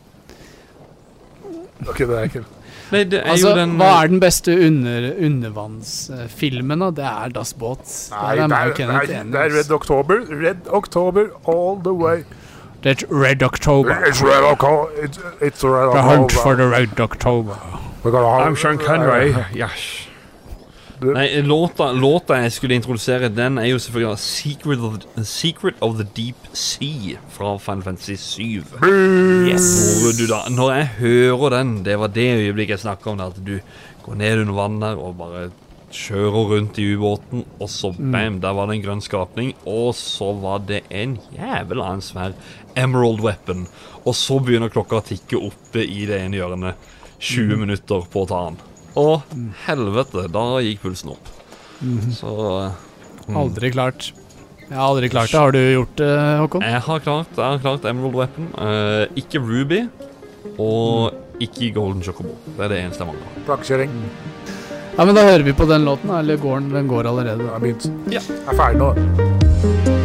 Ok, det ikke. Nei, det altså, jo den... Hva den beste undervannsfilmen da? Det Das Boot. Nei, det Red October. Red October all the way. Red October. It's Red October. It's Red October. The hunt for the Red October. I'm Sean Connery. Yes. Nei, låta jeg skulle introdusere, den jo selvfølgelig Secret of the Deep Sea fra Final Fantasy 7. Yes! Når jeg hører den, det var det øyeblikket jeg snakket om, at du går ned under vannet og bare kjører rundt i ubåten, og så bam, der var det en grønn skapning, og så var det en jævla svær Emerald Weapon, og så begynner klokka å tikke oppe i det ene hjørnet. 20 minutter på å ta den. Og helvete, da gikk pulsen opp. Så Aldri klart. Jeg har aldri klart det. Har du gjort det, Håkon? Jeg har klart Emerald Weapon. Ikke Ruby, og ikke Golden Chocobo. Det er det eneste jeg mangler. Plakkekjøring. Ja, men da hører vi på den låten, eller den går allerede? Den har begynt. Ja. Jeg er ferdig nå.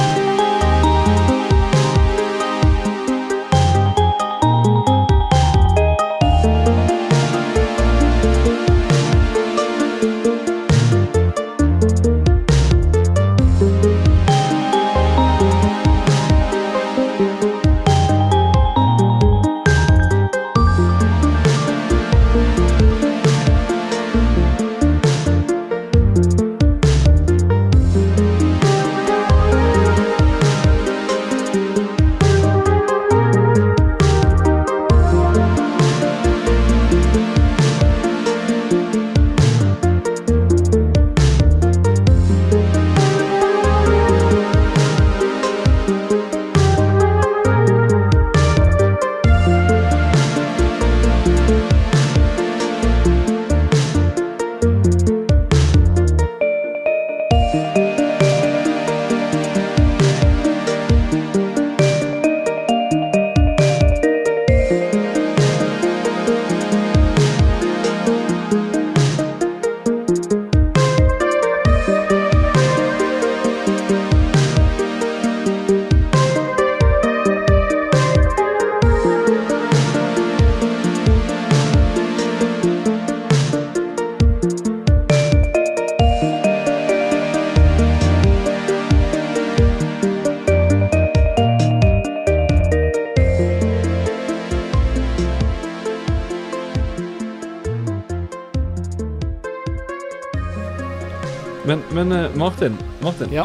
Men Martin, Ja.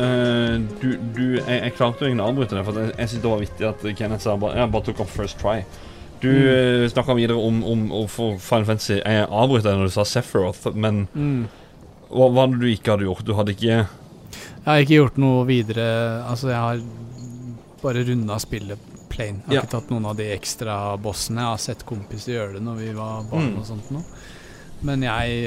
jeg klarte jo ingen avbryte det, for jeg synes det var viktig at Kenneth sa bare tok opp first try. Du snakket videre om for Final Fantasy. Jeg avbryte deg når du sa Sephiroth, men hva var det du ikke hadde gjort? Du hadde ikke... Jeg har ikke gjort noe videre, altså jeg har bare rundet spillet plain. Jeg har ikke tatt noen av de ekstra bossene. Jeg har sett kompiser gjøre det når vi var barn og sånt nå. Men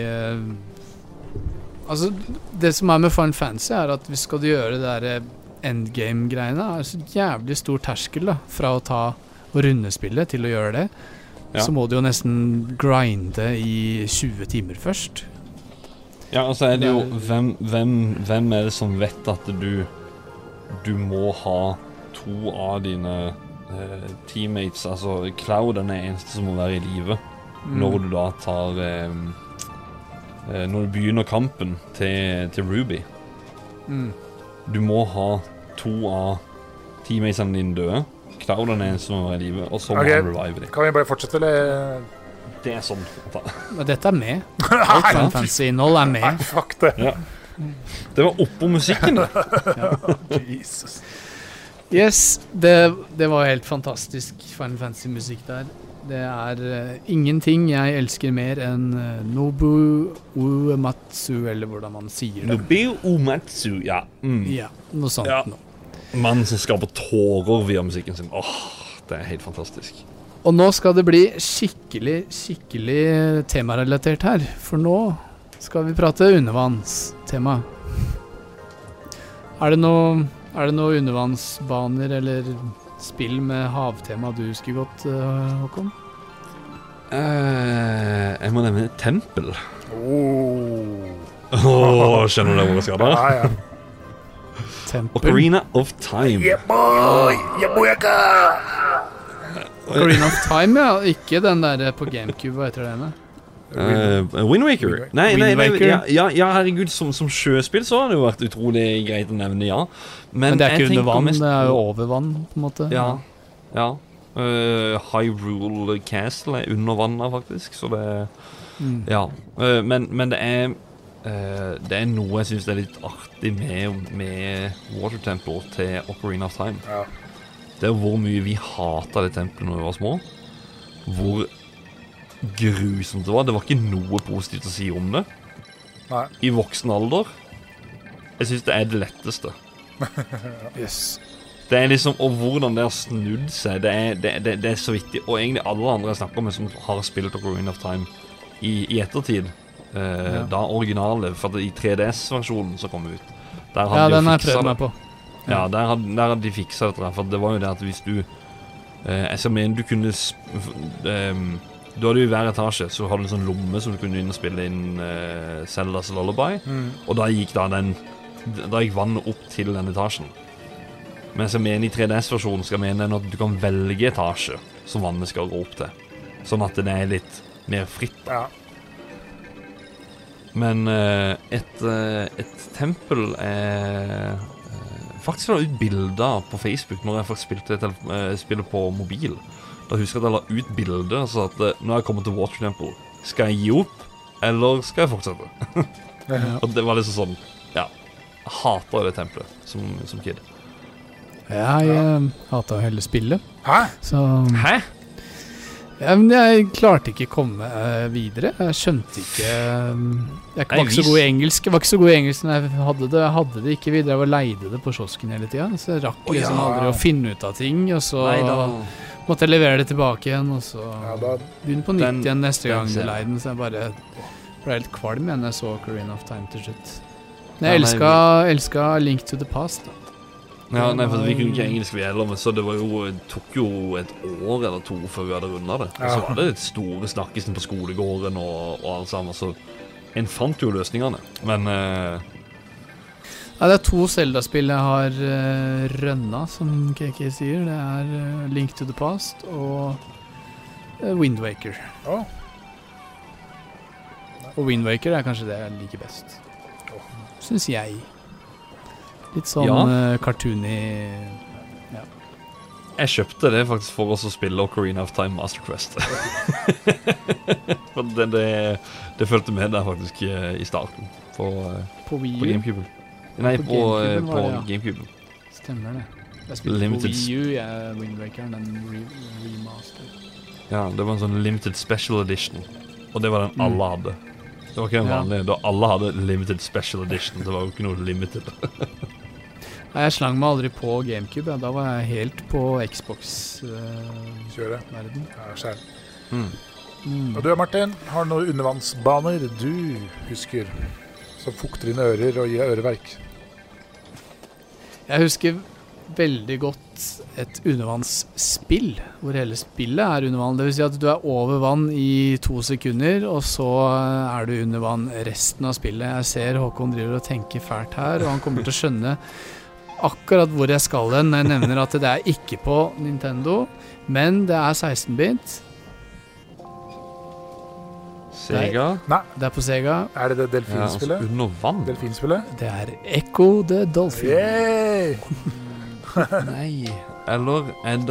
altså, det som er med Final Fantasy er at hvis skal du gjøre det der endgame-greiene, er så jævlig stor terskel da, fra å ta og runde spillet til å gjøre det. Så må du jo nesten grinde i 20 timer først. Ja, og så er det jo hvem er det som vet at du må ha 2 av dine teammates, altså Cloud er den eneste som må være i live når du da tar når du begynner kampen til Ruby. Du må ha 2 av teammatesene dine døde. Cloud er den eneste som må være i live, og så må han revive dem. Kan vi bare fortsette, eller? Det er sånn. Men dette er med. Alt Final Fantasy-innhold er med. Nei, fuck det. Ja. Det var oppå musikken. Jesus. Yes, det var helt fantastisk Final Fantasy-musikk der. Det er ingenting jeg elsker mer enn Nobuo Uematsu, eller hvordan man sier det. Nobuo Uematsu, ja. Ja, noe sånt nå. Mannen som skaper tårer via musikken sin. Det er helt fantastisk. Og nå skal det bli skikkelig temarelatert her, for nå skal vi prate undervannstema. Er det noe undervannsbaner eller spill med havtema du husker godt, Håkon? Jeg må nevne Tempel. Skjønner du hvor jeg skal da? Ja. Tempel? Ocarina of Time. Yeah boy! Ocarina of Time, ja. Ikke den der på GameCube, hva heter det? Wind Waker. Nei, herregud, som sjøspill så har det jo vært utrolig greit å nevne, ja. Men det er ikke under vann, det er jo over vann, på en måte. Ja. Hyrule Castle er under vannet, faktisk, så det... Ja, men det er noe jeg synes er litt artig med Water Temple til Ocarina of Time. Ja. Det er hvor mye vi hatet det tempelet når vi var små. Hvor grusomt det var. Det var ikke noe positivt å si om det. Nei. I voksen alder. Jeg synes det er det letteste. Yes. Det liksom, og hvordan det har snudd seg, det er så viktig. Og egentlig alle andre jeg snakker med som har spilt Ocarina of Time i ettertid, da originale, for i 3DS-versjonen som kom ut, der hadde den har jeg prøvd meg på. Ja, der hadde de fikset dette, for det var jo det at hvis du jeg mener du kunne du hadde jo i hver etasje så hadde du en sånn lomme som du kunne inn og spille inn Zelda's Lullaby, og da gikk vannet opp til den etasjen. Men jeg mener i 3DS-versjonen skal jeg mene at du kan velge etasje som vannet skal gå opp til, sånn at det er litt mer fritt. Ja. Men et tempel faktisk la ut bilder på Facebook når jeg faktisk spiller på mobil. Da husker jeg at jeg la ut bilder så at når jeg kommer til Water Temple, skal jeg gi opp, eller skal jeg fortsette? Og det var liksom sånn, ja, jeg hater det tempelet som kid. Jeg hater hele spillet. Hæ? Hæ? Ja, men jeg klarte ikke å komme videre. Jeg skjønte ikke. Jeg var ikke så god i engelsk. Jeg var ikke så god i engelsk når jeg hadde det. Jeg hadde det ikke videre. Jeg var leide det på kiosken hele tiden. Så jeg rakk liksom aldri å finne ut av ting. Og så måtte jeg levere det tilbake igjen. Og så begynne på nytt igjen neste gang du leide den. Så jeg bare ble helt kvalm igjen når jeg så Ocarina of Time til slutt. Men jeg elsket Link to the Past da. Ja, nei, for vi kunne ikke engelsk vi heller, men så det tok jo et år eller to før vi hadde rundet det. Og så var det et store snakkisen på skolegården og alt sammen, så en fant jo løsningene. Men ja, det er 2 Zelda-spill jeg har rønnet, som KK sier. Det er Link to the Past og Wind Waker. Og Wind Waker er kanskje det jeg liker best, synes jeg. Litt sånn cartoony. Ja. Jeg kjøpte det faktisk for oss å spille Ocarina of Time Master Quest. For det følte med der faktisk i starten på GameCube. Nei, på GameCube. Stemmer det. Jeg spilte på Wii U, Wind Waker, den remaster. Ja, det var en sånn limited special edition, og det var den alle hadde. Det var ikke en vanlig, da alle hadde limited special edition, det var jo ikke noe limited. Jeg slang meg aldri på GameCube, da var jeg helt på Xbox-verden. Ja, selv. Og du, Martin, har noen undervannsbaner du husker som fukter dine ører og gir deg øreverk? Jeg husker veldig godt et undervannsspill, hvor hele spillet er under vann. Det vil si at du er over vann i 2 sekunder, og så er du under vann resten av spillet. Jeg ser Håkon driver og tenker fælt her, og han kommer til å skjønne akkurat hvor jeg skal den når jeg nevner at det er ikke på Nintendo, men det er 16-bit. Sega? Nei, det er på Sega. Er det delfinspillet? Ja, under vann? Delfinspillet? Det er Echo the Dolphin. Yay! Nei, eller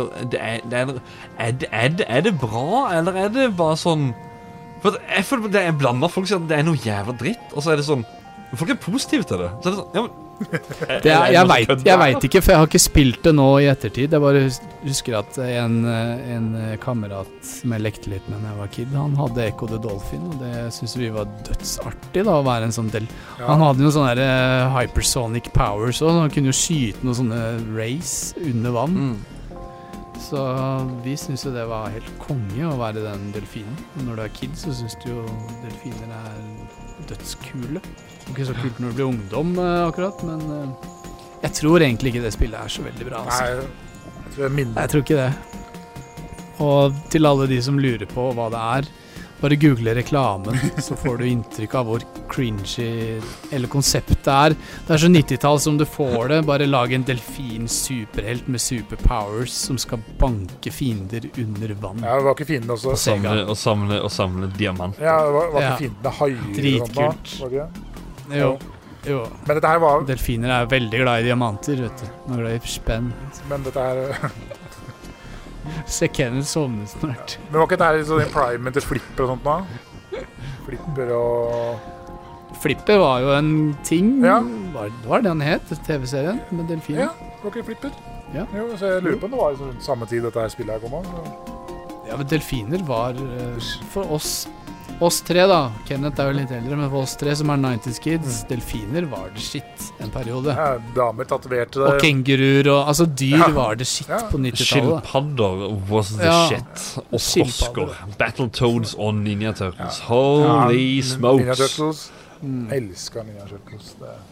er det bra, eller er det bare sånn? For jeg føler det er blandet. Folk sier at det er noe jævla dritt, og så er det sånn, folk er positive til det. Så er det sånn, ja, men jeg vet ikke, for jeg har ikke spilt det nå i ettertid. Jeg bare husker at en kamerat som jeg lekte litt med når jeg var kid, han hadde Echo the Dolphin, og det synes vi var dødsartig da, å være en sånn del. Han hadde jo sånne hypersonic powers også, så han kunne jo skyte noen sånne rays under vann. Så vi synes jo det var helt konge å være den delfinen. Og når du er kid, så synes du jo delfiner er dødskule. Ikke så kult når du blir ungdom akkurat, men jeg tror egentlig ikke det spillet er så veldig bra. Altså. Nei, jeg tror ikke det. Og til alle de som lurer på hva det er, bare google reklamen, så får du inntrykk av hvor cringy eller konseptet er. Det er så 90-tall som du får det. Bare lag en delfin superhelt med superpowers som skal banke fiender under vann. Ja, det var ikke fienden også. Og samle diamant. Ja, det var ikke fienden haier. Dritkult. Var det? Jo. Men dette her var... Delfiner er veldig glad i diamanter, vet du. De er glad i spenn. Men dette her... Se Kenneth sovne snart. Men var ikke dette her sånn Prime til Flipper og sånt da? Flipper og... Flipper var jo en ting. Ja. Var det han het, TV-serien med delfiner? Ja, det var ikke Flipper. Ja. Jo, så jeg lurer på om det var i samme tid dette her spillet her kom av. Ja, men delfiner var for oss Oss tre da, Kenneth er jo litt eldre, men for oss tre som 90s kids, delfiner var det shit en periode. Ja, damer tatoverte det. Og kenguruer, og altså dyr var det shit på 90-tallet. Skilpadder was the shit. Og frosker, Battletoads og Ninja Turtles. Holy smokes. Ninja Turtles. Elsker Ninja Turtles.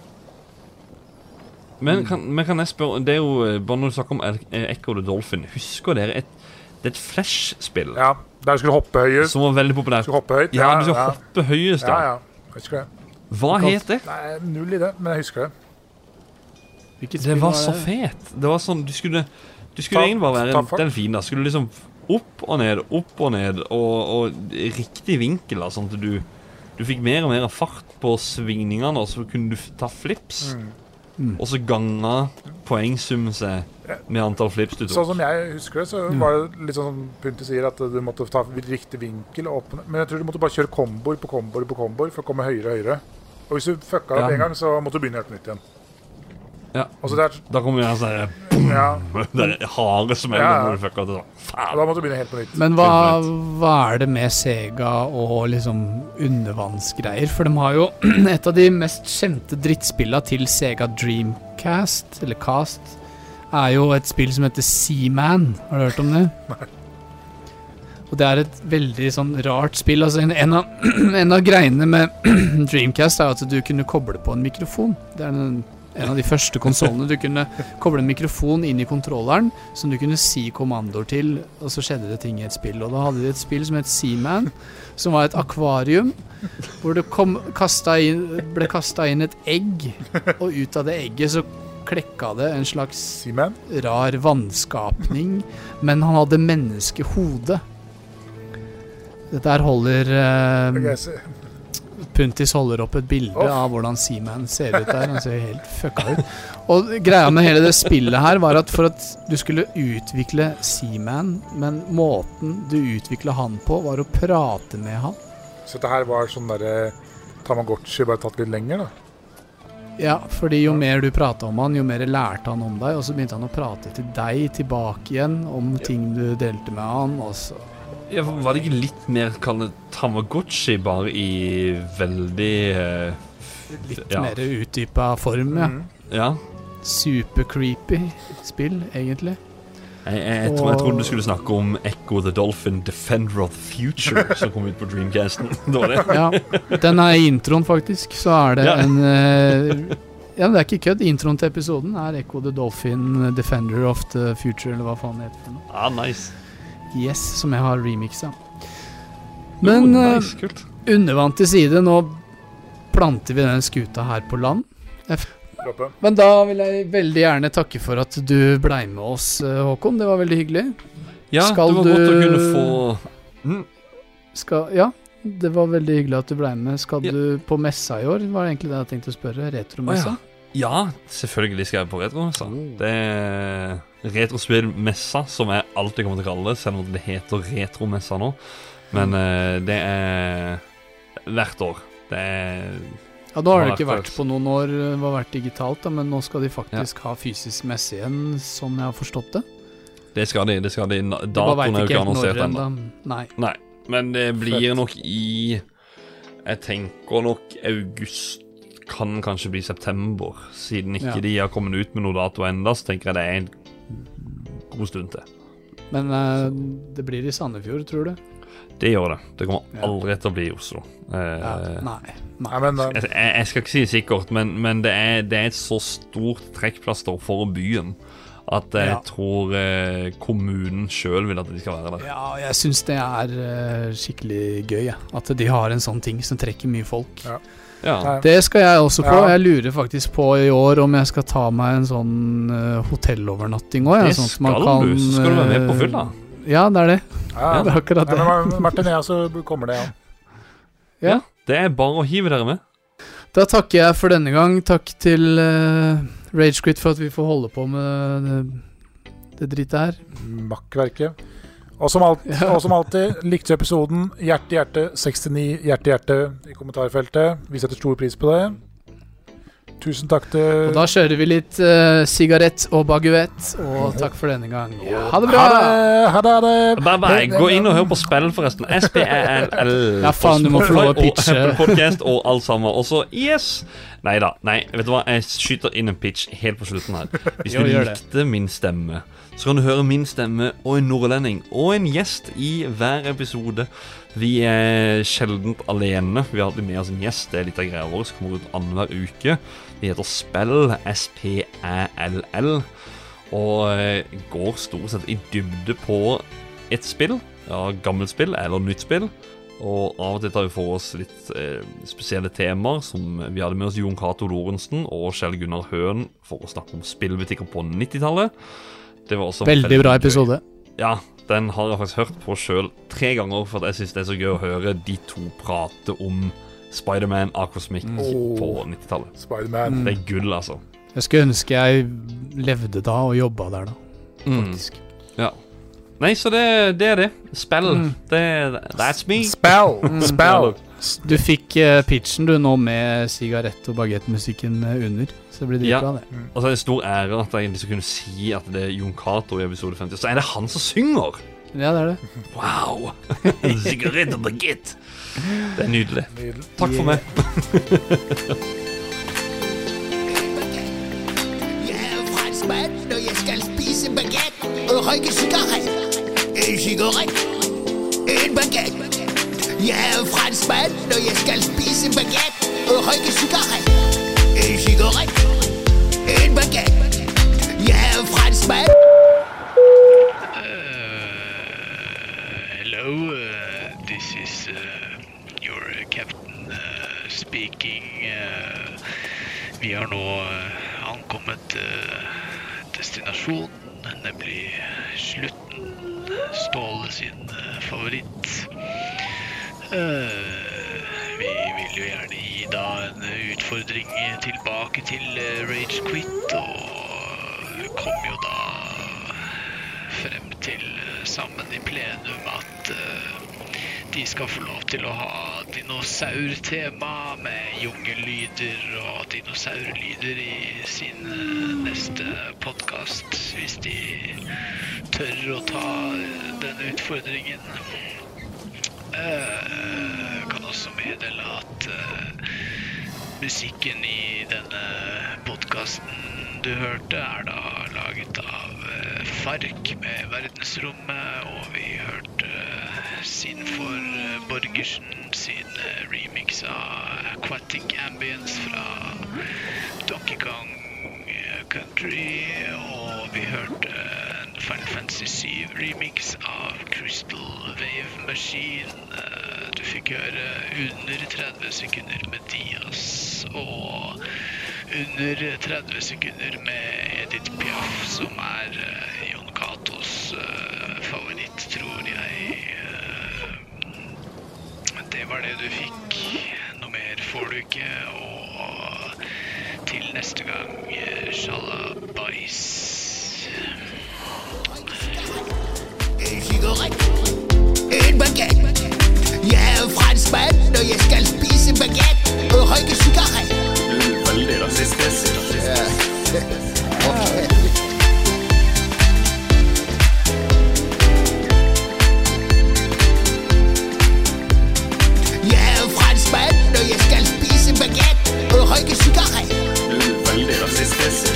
Men kan jeg spørre, det er jo bare når du snakker om Echo the Dolphin, husker dere det er et Flash-spill. Ja, der du skulle hoppe høyest. Som var veldig populært. Skulle hoppe høyt. Ja, du skulle hoppe høyest da. Ja, jeg husker det. Hva het det? Nei, null i det, men jeg husker det. Det var så fet. Det var sånn, du skulle egentlig bare være en delfin da. Skulle liksom opp og ned, og riktig vinkel da, sånn at du fikk mer og mer fart på svingningene, og så kunne du ta flips. Og så ganga poengsummen seg med antall flips du tok. Sånn som jeg husker det, så var det litt sånn som Punti sier, at du måtte ta riktig vinkel opp. Men jeg tror du måtte bare kjøre komboer på komboer for å komme høyere og høyere. Og hvis du fucka opp en gang, så måtte du begynne helt på nytt igjen. Ja, og så da kommer jeg sånn det er harde som når du fucker det da. Da måtte du begynne helt på nytt. Men hva er det med Sega og liksom undervannsgreier? For de har jo et av de mest kjente drittspillene til Sega Dreamcast, eller Cast, er jo et spill som heter Seaman. Har du hørt om det? Nei. Og det er et veldig sånn rart spill. Altså en av greiene med Dreamcast er at du kunne koble på en mikrofon. Det er en av de første konsolene du kunne koble en mikrofon inn i kontrolleren som du kunne si kommandoer til, og så skjedde det ting i et spill. Og da hadde de et spill som het Seaman, som var et akvarium hvor det ble kastet inn et egg, og ut av det egget så klekka det en slags rar vannskapning, men han hadde menneskehode. Dette her holder Puntis holder opp et bilde av hvordan Seaman ser ut der. Han ser helt fucka ut. Og greia med hele det spillet her var at for at du skulle utvikle Seaman, men måten du utviklet han på var å prate med han. Så dette her var sånn der Tamagotchi bare tatt litt lenger da? Ja, fordi jo mer du pratet om han, jo mer lærte han om deg, og så begynte han å prate til deg tilbake igjen om ting du delte med han, og så ja, var det ikke litt mer kallet Tamagotchi bare i veldig litt mer utdypet form, ja. Ja. Super creepy spill, egentlig. Jeg trodde du skulle snakke om Echo the Dolphin Defender of the Future som kom ut på Dreamcasten. Det var det. Ja, den er i introen faktisk, så er det en ja, det er ikke kødd. Introen til episoden er Echo the Dolphin Defender of the Future, eller hva faen det heter. Ah, nice. Yes, som jeg har remixet. Men nice, kult. Undervann til side, nå planter vi den skuta her på land. Men da vil jeg veldig gjerne takke for at du ble med oss, Håkon. Det var veldig hyggelig. Ja, det var godt å kunne få ja, det var veldig hyggelig at du ble med. Skal du på messa i år? Var det egentlig det jeg tenkte å spørre? Retromessa? Ja, selvfølgelig skal jeg på retromessa. Det er retrospillmessa, som jeg alltid kommer til å kalle det, selv om det heter retromessa nå. Men det er hvert år. Det er ja, nå har det ikke vært på noen år, det har vært digitalt da, men nå skal de faktisk ha fysisk messe igjen, sånn jeg har forstått det. Det skal de. Datoen er jo ikke annonsert ennå. Nei, men det blir nok jeg tenker nok august, kan kanskje bli september, siden ikke de har kommet ut med noe dato enda, så tenker jeg det er en god stund til. Men det blir i Sandefjord, tror du? Det gjør det. Det kommer aldri til å bli i Oslo. Nei. Jeg skal ikke si sikkert, men det er et så stort trekkplaster for byen at jeg tror kommunen selv vil at de skal være der. Ja, jeg synes det er skikkelig gøy, at de har en sånn ting som trekker mye folk. Ja. Det skal jeg også på. Jeg lurer faktisk på i år om jeg skal ta meg en sånn hotellovernatting også. Det sånn skal du. Skal du være med på fylla? Ja, det er det. Det er akkurat det. Martin, så kommer det, ja. Det er bare å hive dere med. Da takker jeg for denne gang. Takk til Ragequit for at vi får holde på med det drittet her. Makkverket. Og som alltid, likte episoden, hjerte 69, hjerte i kommentarfeltet. Vi setter stor pris på det. Tusen takk til... Og da kjører vi litt sigarett og baguett, og takk for denne gang. Ha det bra! Ha det! Bye. Gå inn og hør på spill forresten. SPELL. Ja, faen, du må få lov å pitche. Og podcast og alt sammen. Og så, yes! Nei, vet du hva? Jeg skyter inn en pitch helt på slutten her. Hvis du likte min stemme, så kan du høre min stemme og en nordlending og en gjest i hver episode. Vi sjeldent alene. Vi har alltid med oss en gjest. Det litt av greia vår som kommer ut annenhver uke. Vi heter Spell, SPELL, og går stort sett i dybde på et spill, gammelt spill eller nytt spill. Og av og til tar vi for oss litt spesielle temaer, som vi hadde med oss Jon Cato Lorentzen og Kjell Gunnar Høen for å snakke om spillbutikker på 90-tallet. Det var også veldig bra episode. Ja, den har jeg faktisk hørt på selv 3 ganger, for jeg synes det er så gøy å høre de to prate om Spider-Man Aquasmic på 90-tallet. Spider-Man. Det er gull, altså. Jeg skulle ønske jeg levde da og jobbet der da, faktisk. Ja. Nei, så det er det. Spill. That's me. Spill. Du fikk pitchen du nå med sigarett- og baguette-musikken under, så det blir dritbra det. Altså, det er en stor ære at jeg liksom kunne si at det er Jon Cato i episode 50, så er det han som synger! Ja, det er det. Wow! Sigarett og baguette. Det er nydelig. Takk for meg. Jeg er franskmann når jeg skal spise baguette og røyke sigarett. En sigarett, en baguette. Jeg er franskmann når jeg skal spise baguette og røyke sigarett. En sigarett, en baguette. Jeg er franskmann. Hello, this is your captain speaking. Vi har nå ankommet destinasjonen, nemlig slutten. Ståle sin favoritt. Vi vil jo gjerne gi da en utfordring tilbake til Rage Quit, og kom jo da frem til sammen i plenum at de skal få lov til å ha dinosaurtema med jungellyder og dinosaurlyder i sin neste podcast, hvis de tør å ta den utfordringen. Kan også meddele at musikken i denne podcasten du hørte da laget av Fark med Verdensrommet, og vi hørte Sinfor Borgersen sin remix av Aquatic Ambience fra Donkey Kong Country, og vi hørte en Final Fantasy 7 remix av Crystal Wave Machine. Du fikk høre under 30 sekunder med Diaz, og under 30 sekunder med Edith Piaf, som Jon Catos favoritt, tror jeg. Det var det du fikk. Noe mer får du ikke, og til neste gang, shalabais. En sigarett, en baguette. Jeg er franskmann når jeg skal spise baguette og røyke sigarett. Du er veldig rasistisk. Jeg er franskmann når jeg skal spise baguette og røyke sigarett. Du er veldig rasistisk.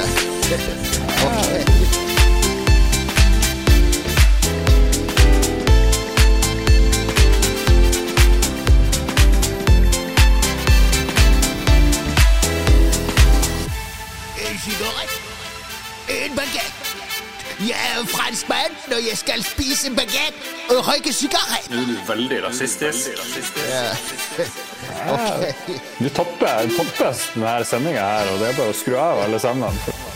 En baguette. Jeg er franskmann når jeg skal spise baguette og røyke sigarett. Du er veldig rasistisk. Du topper denne sendingen her, og det er bare å skru av alle sammen.